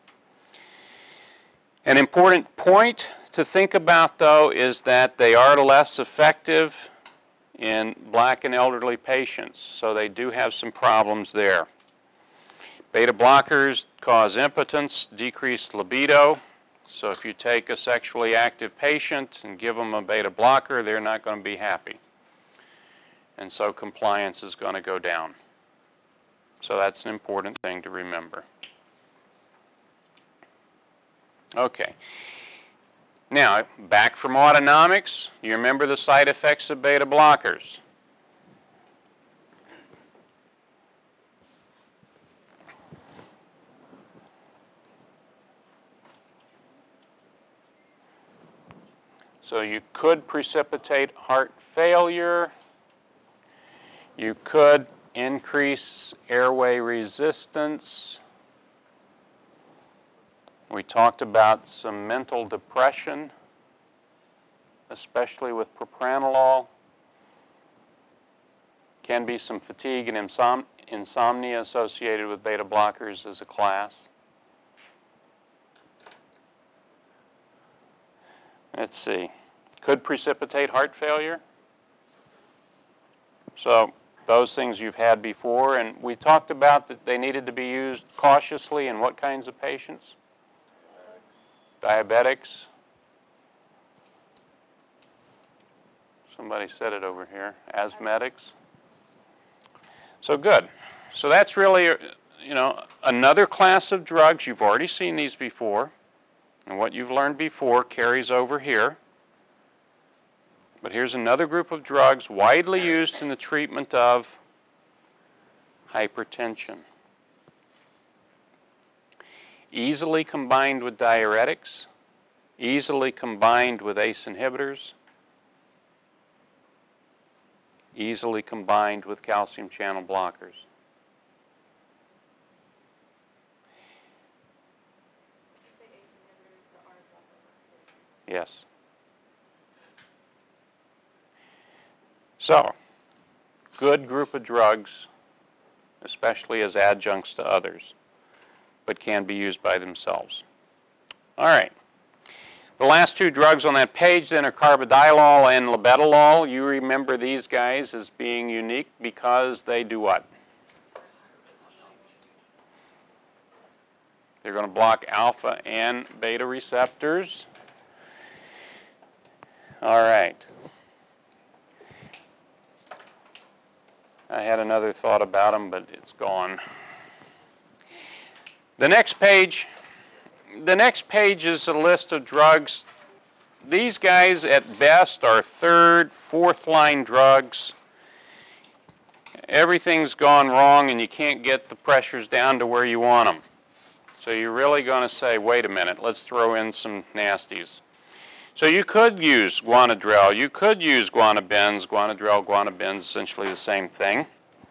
An important point to think about, though, is that they are less effective in black and elderly patients, so they do have some problems there. Beta blockers cause impotence, decreased libido, so if you take a sexually active patient and give them a beta blocker, they're not going to be happy. And so compliance is going to go down. So that's an important thing to remember. Okay. Now, back from autonomics, you remember the side effects of beta blockers. So you could precipitate heart failure. You could increase airway resistance. We talked about some mental depression, especially with propranolol. Can be some fatigue and insom insomnia associated with beta blockers as a class. Let's see. Could precipitate heart failure. So those things you've had before, and we talked about that they needed to be used cautiously in what kinds of patients? Diabetics. Somebody said it over here. Asthmatics. So good. So that's really, you know, another class of drugs. You've already seen these before. And what you've learned before carries over here. But here's another group of drugs widely used in the treatment of hypertension. Easily combined with diuretics, easily combined with A C E inhibitors, easily combined with calcium channel blockers. Did you say A C E inhibitors, the A R Bs also work too? Yes. So, good group of drugs, especially as adjuncts to others, but can be used by themselves. All right. The last two drugs on that page then are carvedilol and labetalol. You remember these guys as being unique because they do what? They're going to block alpha and beta receptors. All right. I had another thought about them, but it's gone. The next page, the next page is a list of drugs. These guys at best are third, fourth line drugs. Everything's gone wrong and you can't get the pressures down to where you want them. So you're really going to say, wait a minute, let's throw in some nasties. So you could use Guanadrel, you could use Guanabens, Guanadrel, Guanabens, essentially the same thing.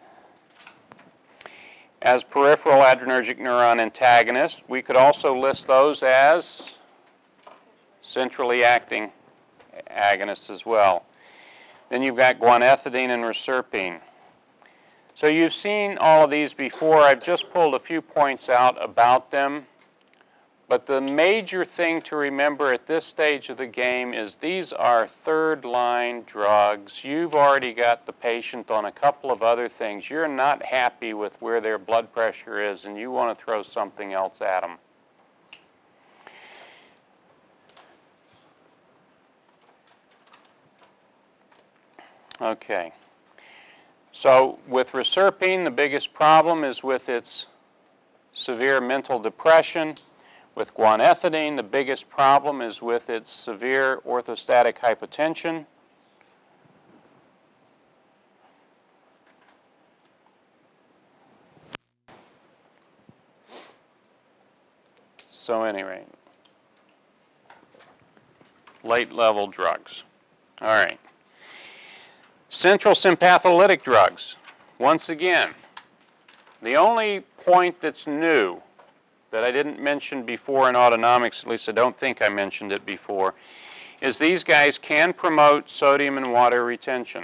As peripheral adrenergic neuron antagonists, we could also list those as centrally acting agonists as well. Then you've got guanethidine and reserpine. So you've seen all of these before. I've just pulled a few points out about them. But the major thing to remember at this stage of the game is these are third-line drugs. You've already got the patient on a couple of other things. You're not happy with where their blood pressure is, and you want to throw something else at them. Okay. So with reserpine, the biggest problem is with its severe mental depression. With guanethidine, the biggest problem is with its severe orthostatic hypotension. So anyway, late-level drugs. All right. Central sympatholytic drugs. Once again, the only point that's new that I didn't mention before in autonomics, at least I don't think I mentioned it before, is these guys can promote sodium and water retention.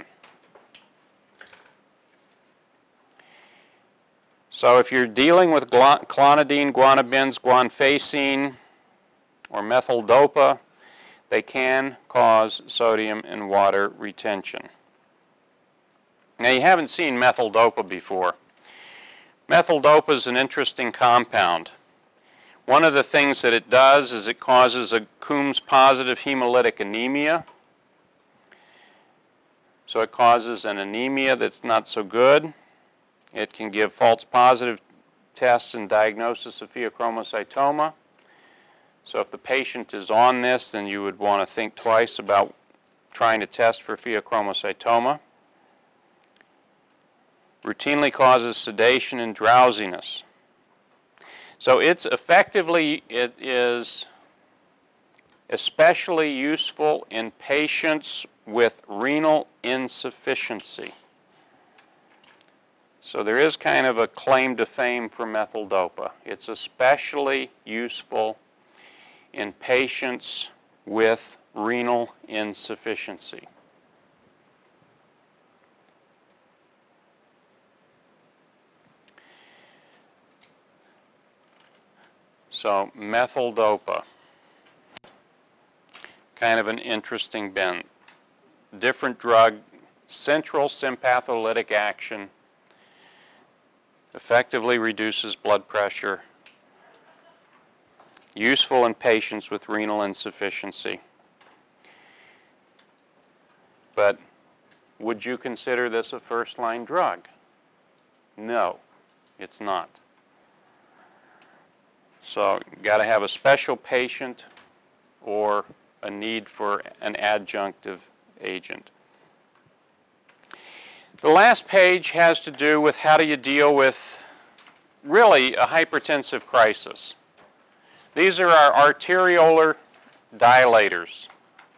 So if you're dealing with clonidine, guanabens, guanfacine, or methyl-dopa, they can cause sodium and water retention. Now you haven't seen methyl-dopa before. Methyl-dopa is an interesting compound. One of the things that it does is it causes a Coombs positive hemolytic anemia. So it causes an anemia that's not so good. It can give false positive tests and diagnosis of pheochromocytoma. So if the patient is on this, then you would want to think twice about trying to test for pheochromocytoma. Routinely causes sedation and drowsiness. So it's effectively, it is especially useful in patients with renal insufficiency. So there is kind of a claim to fame for methyl-dopa. It's especially useful in patients with renal insufficiency. So methyl-dopa, kind of an interesting bend. Different drug, central sympatholytic action, effectively reduces blood pressure, useful in patients with renal insufficiency. But would you consider this a first-line drug? No, it's not. So you've got to have a special patient or a need for an adjunctive agent. The last page has to do with how do you deal with really a hypertensive crisis. These are our arteriolar dilators.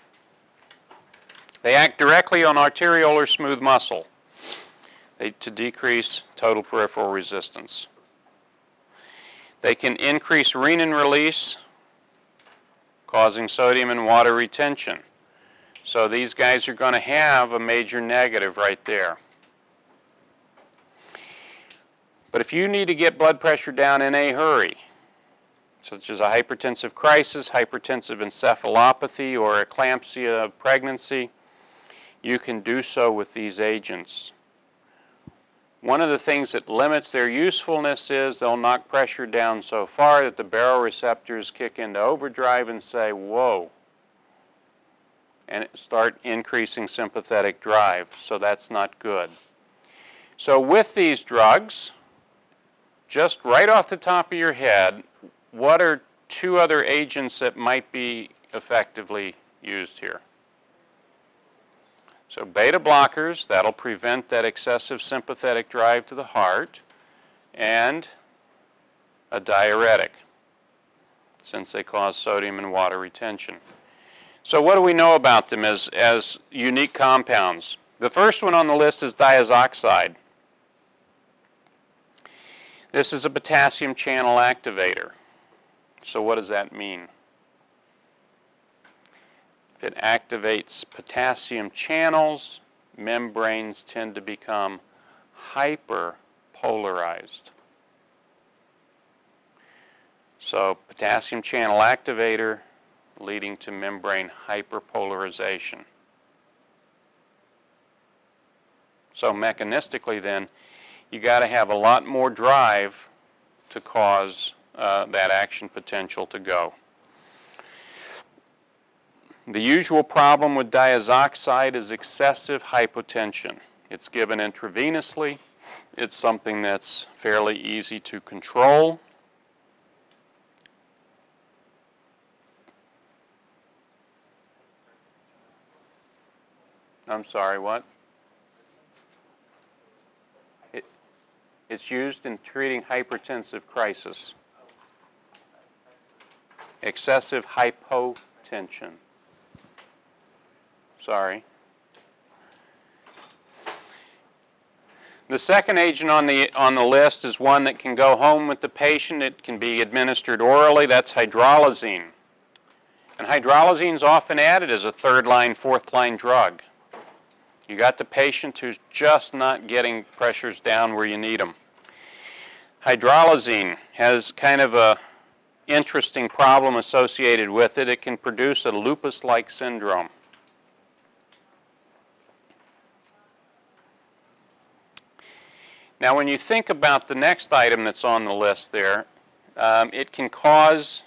They act directly on arteriolar smooth muscle they, to decrease total peripheral resistance. They can increase renin release, causing sodium and water retention. So these guys are going to have a major negative right there. But if you need to get blood pressure down in a hurry, such as a hypertensive crisis, hypertensive encephalopathy, or eclampsia of pregnancy, you can do so with these agents. One of the things that limits their usefulness is they'll knock pressure down so far that the baroreceptors kick into overdrive and say, whoa, and start increasing sympathetic drive. So that's not good. So with these drugs, just right off the top of your head, what are two other agents that might be effectively used here? So beta blockers, that'll prevent that excessive sympathetic drive to the heart, and a diuretic, since they cause sodium and water retention. So what do we know about them as, as unique compounds? The first one on the list is diazoxide. This is a potassium channel activator. So what does that mean? If it activates potassium channels, membranes tend to become hyperpolarized. So potassium channel activator leading to membrane hyperpolarization. So mechanistically then, you got to have a lot more drive to cause uh, that action potential to go. The usual problem with diazoxide is excessive hypotension. It's given intravenously. It's something that's fairly easy to control. I'm sorry, what? It, it's used in treating hypertensive crisis. Excessive hypotension. Sorry. The second agent on the, on the list is one that can go home with the patient. It can be administered orally. That's hydralazine. And hydralazine is often added as a third line, fourth line drug. You got the patient who's just not getting pressures down where you need them. Hydralazine has kind of a interesting problem associated with it. It can produce a lupus-like syndrome. Now, when you think about the next item that's on the list there, um, it can cause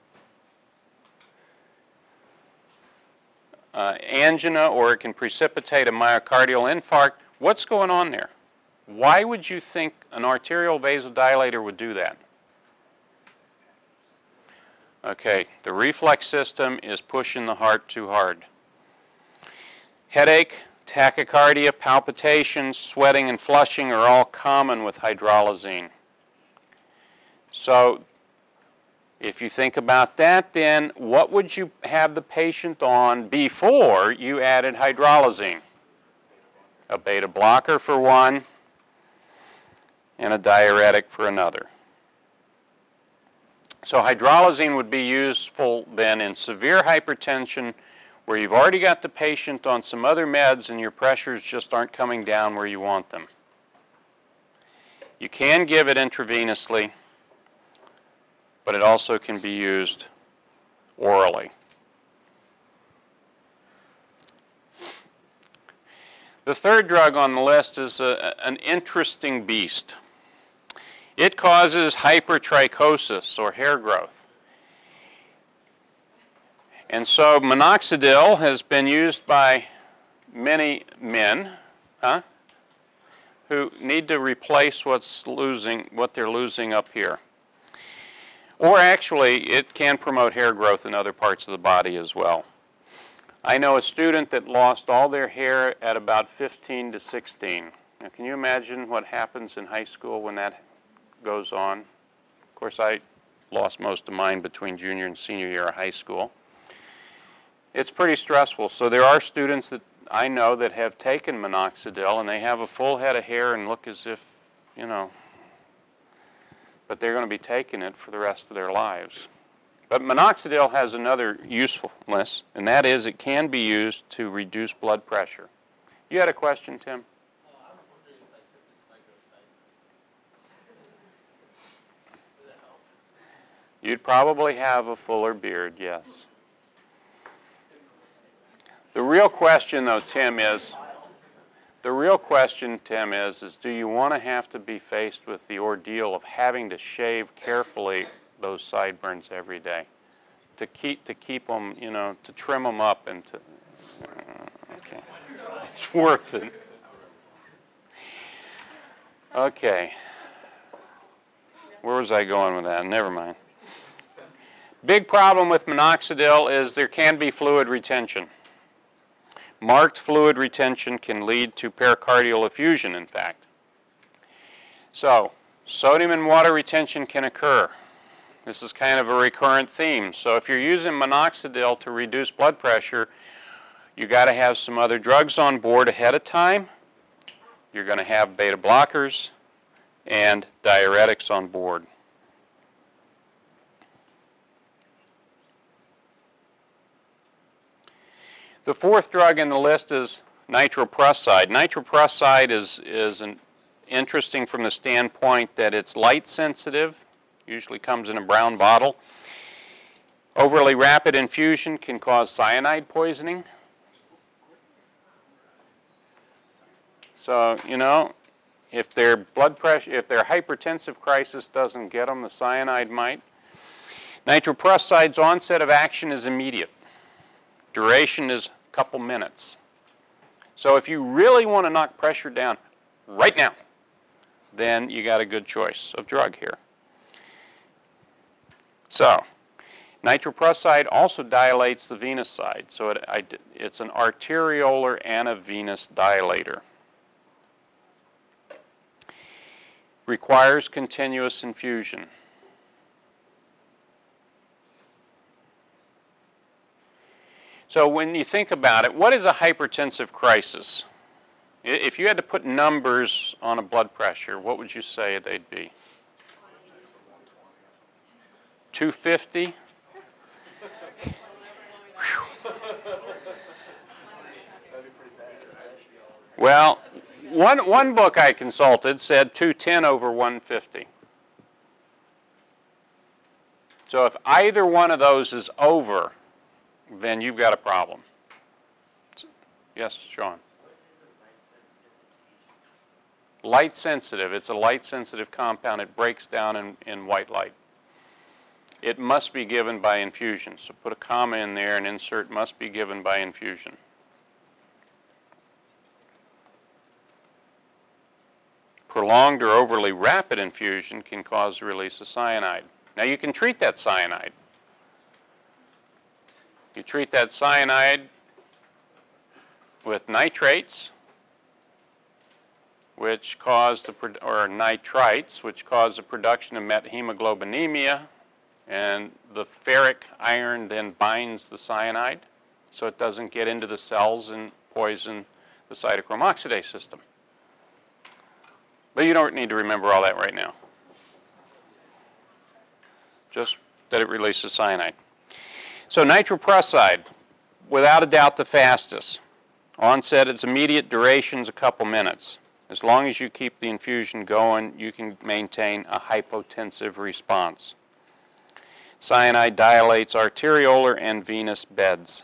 uh, angina, or it can precipitate a myocardial infarct. What's going on there? Why would you think an arterial vasodilator would do that? Okay, the reflex system is pushing the heart too hard. Headache, tachycardia, palpitations, sweating, and flushing are all common with hydralazine. So, if you think about that, then what would you have the patient on before you added hydralazine? A beta blocker for one, and a diuretic for another. So hydralazine would be useful then in severe hypertension, where you've already got the patient on some other meds and your pressures just aren't coming down where you want them. You can give it intravenously, but it also can be used orally. The third drug on the list is a, an interesting beast. It causes hypertrichosis, or hair growth. And so minoxidil has been used by many men, huh, who need to replace what's losing, what they're losing up here. Or actually, it can promote hair growth in other parts of the body as well. I know a student that lost all their hair at about fifteen to sixteen. Now, can you imagine what happens in high school when that goes on? Of course, I lost most of mine between junior and senior year of high school. It's pretty stressful. So there are students that I know that have taken minoxidil and they have a full head of hair and look as if, you know, but they're going to be taking it for the rest of their lives. But minoxidil has another usefulness, and that is it can be used to reduce blood pressure. You had a question, Tim? Uh, I was wondering if I took this microsite, would that help? You'd probably have a fuller beard, yes. The real question, though, Tim, is The real question, Tim, is, is do you want to have to be faced with the ordeal of having to shave carefully those sideburns every day? To keep, to keep them, you know, to trim them up and to, uh, okay. It's worth it. Okay. Where was I going with that? Never mind. Big problem with minoxidil is there can be fluid retention. Marked fluid retention can lead to pericardial effusion, in fact. So, sodium and water retention can occur. This is kind of a recurrent theme. So if you're using minoxidil to reduce blood pressure, you got to have some other drugs on board ahead of time. You're going to have beta blockers and diuretics on board. The fourth drug in the list is nitroprusside. Nitroprusside is, is an interesting from the standpoint that it's light sensitive. Usually comes in a brown bottle. Overly rapid infusion can cause cyanide poisoning. So, you know, if their blood pressure, if their hypertensive crisis doesn't get them, the cyanide might. Nitroprusside's onset of action is immediate. Duration is a couple minutes. So if you really want to knock pressure down right now, then you got a good choice of drug here. So, nitroprusside also dilates the venous side, so it, I, it's an arteriolar and a venous dilator. Requires continuous infusion. So when you think about it, what is a hypertensive crisis? If you had to put numbers on a blood pressure, what would you say they'd be? two fifty? Well, one, one book I consulted said two ten over one fifty. So if either one of those is over, then you've got a problem. Yes, Sean? Light sensitive. It's a light sensitive compound. It breaks down in, in white light. It must be given by infusion. So put a comma in there and insert must be given by infusion. Prolonged or overly rapid infusion can cause the release of cyanide. Now you can treat that cyanide. You treat that cyanide with nitrates, which cause the, or nitrites, which cause the production of methemoglobinemia, and the ferric iron then binds the cyanide so it doesn't get into the cells and poison the cytochrome oxidase system. But you don't need to remember all that right now. Just that it releases cyanide. So nitroprusside, without a doubt the fastest. Onset is immediate, duration's a couple minutes. As long as you keep the infusion going, you can maintain a hypotensive response. Cyanide dilates arteriolar and venous beds.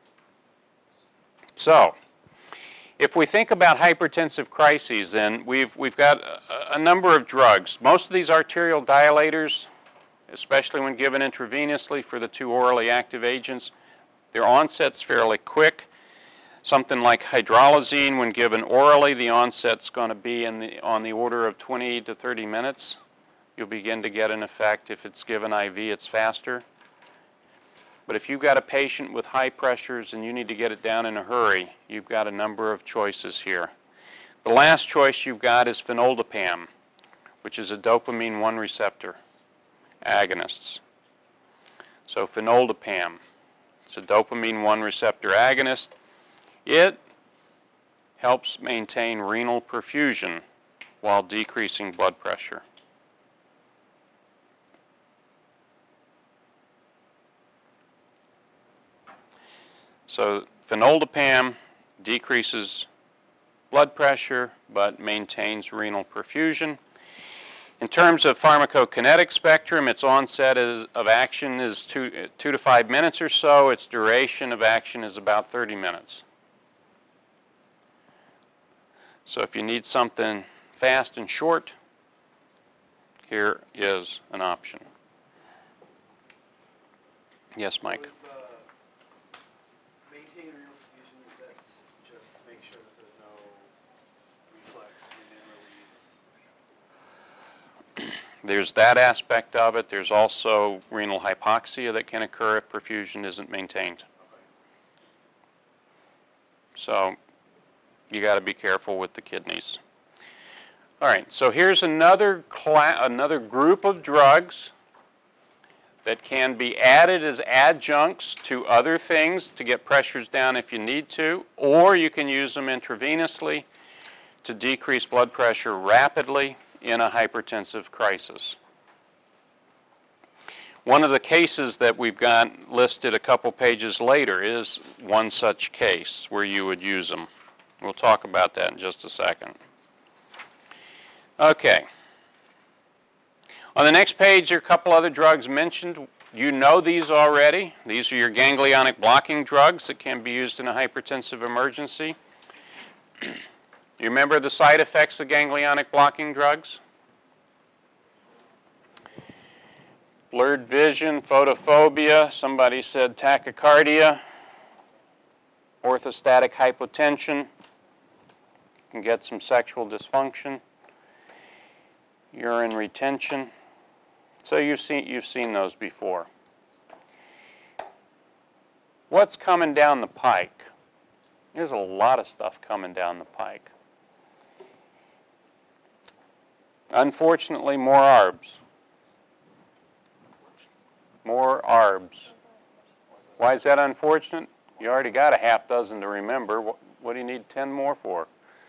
So, if we think about hypertensive crises, then we've, we've got a, a number of drugs. Most of these arterial dilators, especially when given intravenously for the two orally active agents, their onset's fairly quick. Something like hydralazine, when given orally, the onset's going to be in the, on the order of twenty to thirty minutes. You'll begin to get an effect. If it's given I V, it's faster. But if you've got a patient with high pressures and you need to get it down in a hurry, you've got a number of choices here. The last choice you've got is phenoldiprem, which is a dopamine one receptor agonists. So phenoldiprem, it's a dopamine one receptor agonist. It helps maintain renal perfusion while decreasing blood pressure. So phenoldiprem decreases blood pressure but maintains renal perfusion. In terms of pharmacokinetic spectrum, its onset is, of action is two, two to five minutes or so. Its duration of action is about thirty minutes. So if you need something fast and short, here is an option. Yes, Mike? So is the maintaining renal perfusion, is that's just to make sure that there's no reflex, renin release? There's that aspect of it. There's also renal hypoxia that can occur if perfusion isn't maintained. Okay. So you got to be careful with the kidneys. All right, so here's another cla- another group of drugs that can be added as adjuncts to other things to get pressures down if you need to, or you can use them intravenously to decrease blood pressure rapidly in a hypertensive crisis. One of the cases that we've got listed a couple pages later is one such case where you would use them. We'll talk about that in just a second. Okay. On the next page, there are a couple other drugs mentioned. You know these already. These are your ganglionic blocking drugs that can be used in a hypertensive emergency. You remember the side effects of ganglionic blocking drugs? Blurred vision, photophobia, somebody said tachycardia, orthostatic hypotension, you can get some sexual dysfunction, urine retention. So you've seen, you've seen those before. What's coming down the pike? There's a lot of stuff coming down the pike. Unfortunately, more A R Bs. More A R Bs. Why is that unfortunate? You already got a half dozen to remember. What, what do you need ten more for?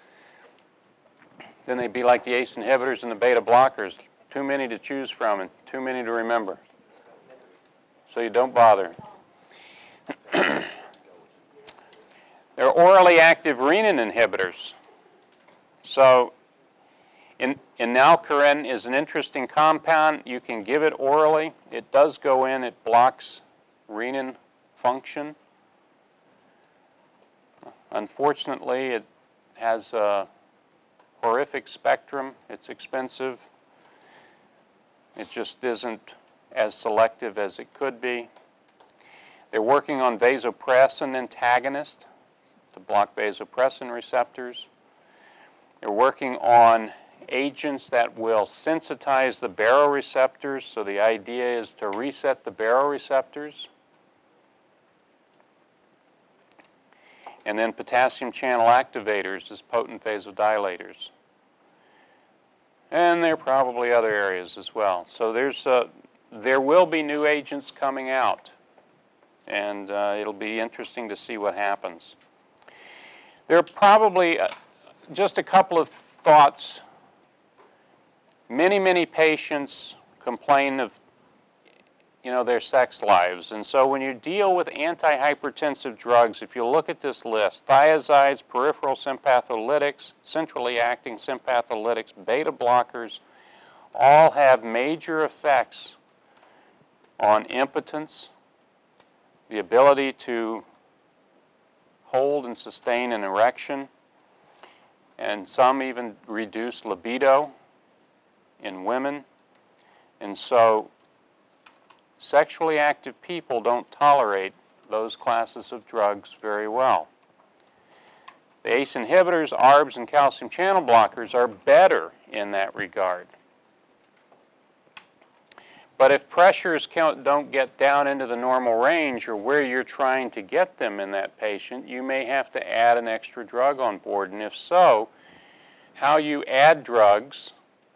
Then they'd be like the A C E inhibitors and the beta blockers. Too many to choose from and too many to remember. So you don't bother. They're orally active renin inhibitors. So in, enalcarin is an interesting compound. You can give it orally. It does go in. It blocks renin function. Unfortunately, it has a horrific spectrum. It's expensive. It just isn't as selective as it could be. They're working on vasopressin antagonist to block vasopressin receptors. They're working on agents that will sensitize the baroreceptors. So the idea is to reset the baroreceptors. And then potassium channel activators as potent vasodilators. And there are probably other areas as well. So there's uh, there will be new agents coming out. And uh, it'll be interesting to see what happens. There are probably uh, just a couple of thoughts. Many, many patients complain of, you know, their sex lives. And so when you deal with antihypertensive drugs, if you look at this list, thiazides, peripheral sympatholytics, centrally acting sympatholytics, beta blockers, all have major effects on impotence, the ability to hold and sustain an erection, and some even reduce libido in women. And so sexually active people don't tolerate those classes of drugs very well. The A C E inhibitors, A R Bs, and calcium channel blockers are better in that regard. But if pressures don't get down into the normal range or where you're trying to get them in that patient, you may have to add an extra drug on board. And if so, how you add drugs,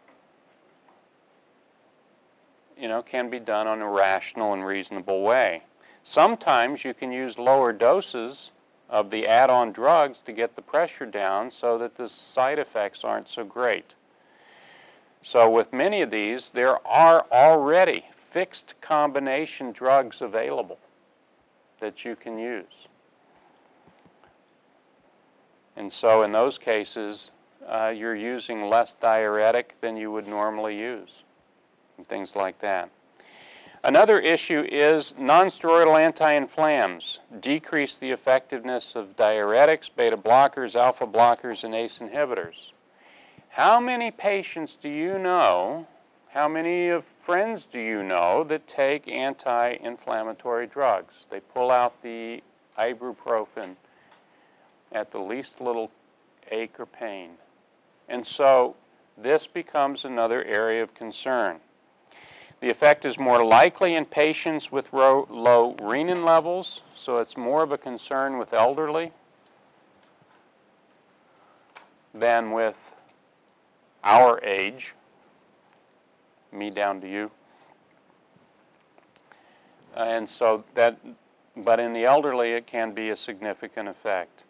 you know, can be done in a rational and reasonable way. Sometimes you can use lower doses of the add-on drugs to get the pressure down so that the side effects aren't so great. So with many of these, there are already fixed combination drugs available that you can use. And so in those cases, uh, you're using less diuretic than you would normally use, and things like that. Another issue is nonsteroidal anti-inflams decrease the effectiveness of diuretics, beta blockers, alpha blockers, and A C E inhibitors. How many patients do you know, how many of friends do you know that take anti-inflammatory drugs? They pull out the ibuprofen at the least little ache or pain. And so this becomes another area of concern. The effect is more likely in patients with low renin levels, so it's more of a concern with elderly than with our age, me down to you. And so that, but in the elderly it can be a significant effect.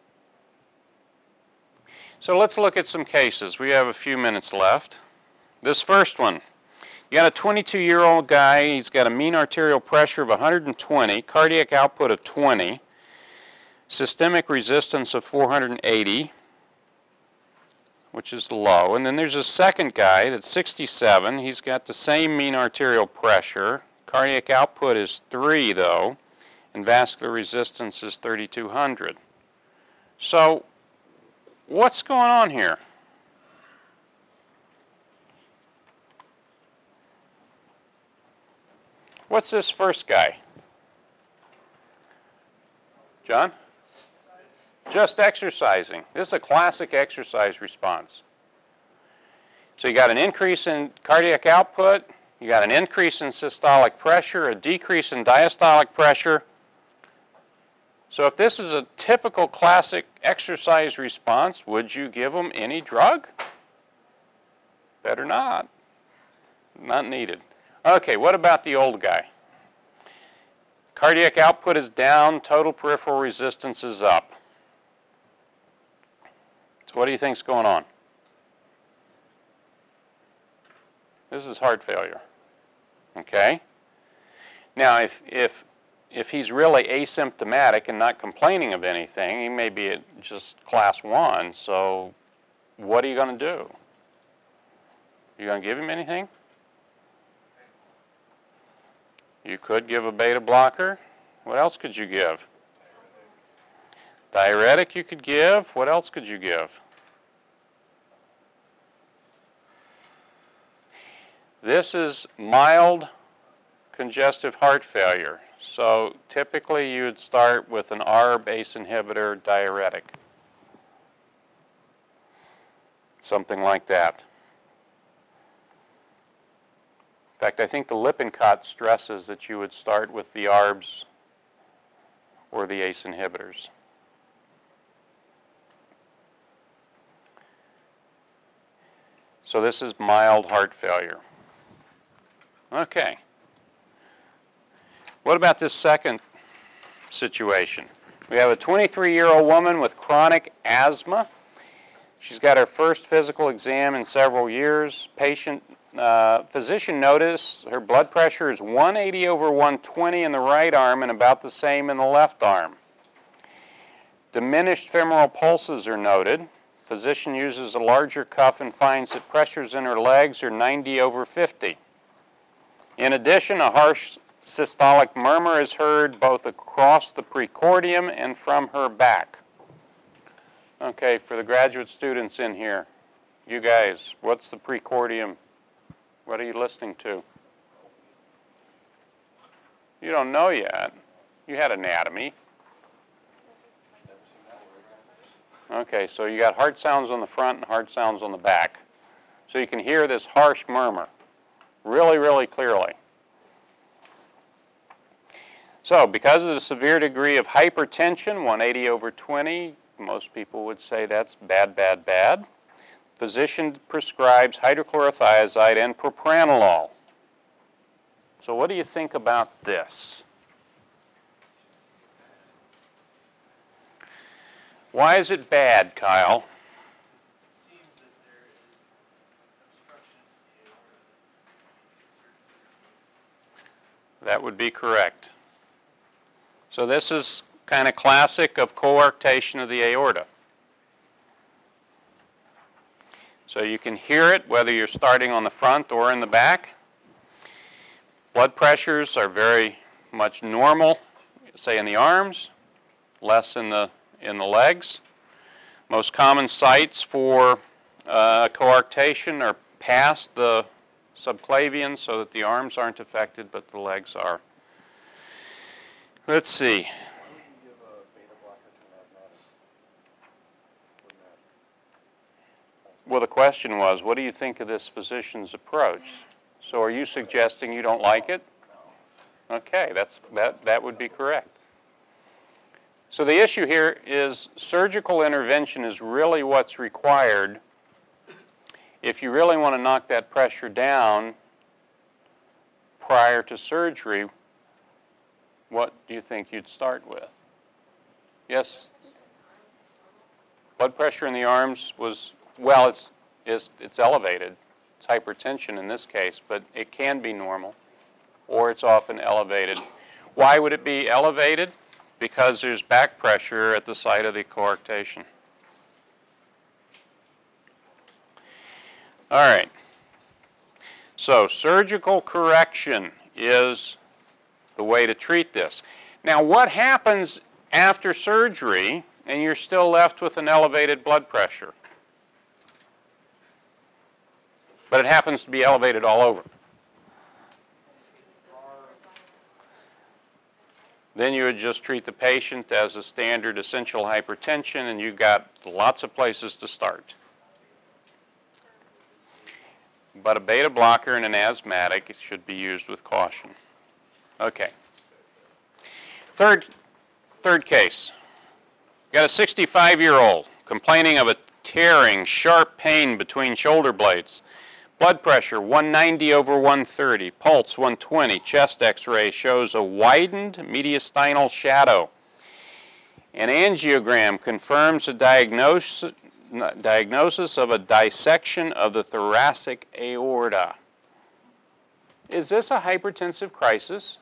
So let's look at some cases. We have a few minutes left. This first one. You got a twenty-two-year-old guy, he's got a mean arterial pressure of one hundred twenty, cardiac output of twenty, systemic resistance of four hundred eighty, which is low. And then there's a second guy that's sixty-seven, he's got the same mean arterial pressure, cardiac output is three though, and vascular resistance is thirty-two hundred. So, what's going on here? What's this first guy? John? Just exercising. This is a classic exercise response. So you got an increase in cardiac output, you got an increase in systolic pressure, a decrease in diastolic pressure. So if this is a typical classic exercise response, would you give them any drug? Better not. Not needed. Okay, what about the old guy? Cardiac output is down, total peripheral resistance is up. So what do you think's going on? This is heart failure. Okay? Now, if, if, if he's really asymptomatic and not complaining of anything, he may be at just class one, so what are you going to do? You going to give him anything? You could give a beta blocker. What else could you give? Diuretic you could give. What else could you give? This is mild congestive heart failure. So typically you would start with an A R B, A C E inhibitor, diuretic. Something like that. In fact, I think the Lippincott stresses that you would start with the A R Bs or the A C E inhibitors. So this is mild heart failure. Okay. What about this second situation? We have a twenty-three-year-old woman with chronic asthma. She's got her first physical exam in several years. Patient Uh, physician noticed her blood pressure is one eighty over one twenty in the right arm and about the same in the left arm. Diminished femoral pulses are noted. Physician uses a larger cuff and finds that pressures in her legs are ninety over fifty. In addition, a harsh systolic murmur is heard both across the precordium and from her back. Okay, for the graduate students in here, you guys, what's the precordium? What are you listening to? You don't know yet. You had anatomy. Okay, so you got heart sounds on the front and heart sounds on the back. So you can hear this harsh murmur really, really clearly. So because of the severe degree of hypertension, one eighty over twenty, most people would say that's bad, bad, bad. Physician prescribes hydrochlorothiazide and propranolol. So what do you think about this? Why is it bad, Kyle? It seems that there is obstruction in the aorta. That would be correct. So this is kind of classic of coarctation of the aorta. So you can hear it whether you're starting on the front or in the back. Blood pressures are very much normal, say in the arms, less in the, in the legs. Most common sites for uh, coarctation are past the subclavian so that the arms aren't affected, but the legs are. Let's see. Why would you give a beta blocker to an asthmatic? Wouldn't that? Well, the question was, what do you think of this physician's approach? So are you suggesting you don't like it? Okay, that's, that, that would be correct. So the issue here is surgical intervention is really what's required if you really want to knock that pressure down prior to surgery. What do you think you'd start with? Yes? Blood pressure in the arms was, well, it's, it's, it's elevated. It's hypertension in this case, but it can be normal, or it's often elevated. Why would it be elevated? Because there's back pressure at the site of the coarctation. All right. So surgical correction is the way to treat this. Now, what happens after surgery and you're still left with an elevated blood pressure? But it happens to be elevated all over. Then you would just treat the patient as a standard essential hypertension, and you've got lots of places to start. But a beta blocker in an asthmatic should be used with caution. Okay. Third, third case. Got a sixty-five-year-old complaining of a tearing, sharp pain between shoulder blades. Blood pressure one ninety over one thirty, pulse one twenty, chest x-ray shows a widened mediastinal shadow. An angiogram confirms a diagnosis, diagnosis of a dissection of the thoracic aorta. Is this a hypertensive crisis?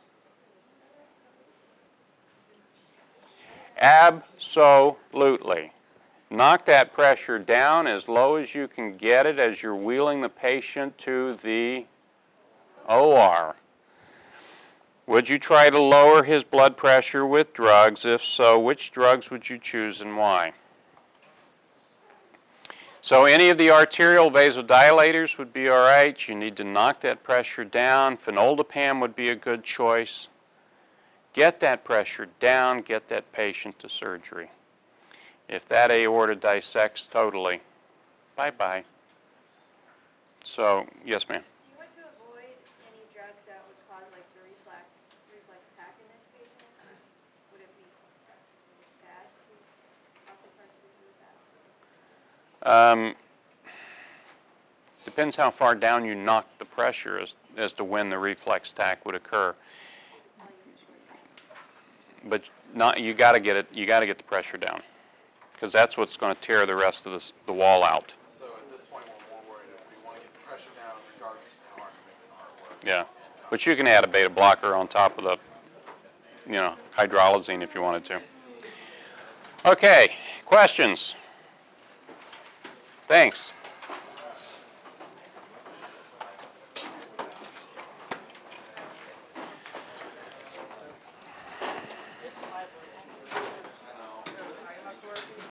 Absolutely. Knock that pressure down as low as you can get it as you're wheeling the patient to the O R. Would you try to lower his blood pressure with drugs? If so, which drugs would you choose and why? So any of the arterial vasodilators would be all right. You need to knock that pressure down. Phenoldiprem would be a good choice. Get that pressure down, get that patient to surgery. If that aorta dissects totally, bye-bye. So, yes, ma'am. Do you want to avoid any drugs that would cause like the reflex, reflex tach in this patient? Would it be bad to process heart really fast? Um, depends how far down you knock the pressure as, as to when the reflex tach would occur. But not, you got to get it. You got to get the pressure down, because that's what's going to tear the rest of this, the wall out. So at this point, we're more worried if we want to get the pressure down regardless of how our commitment heart works. Yeah, but you can add a beta blocker on top of the, you know, hydralazine if you wanted to. Okay, questions? Thanks.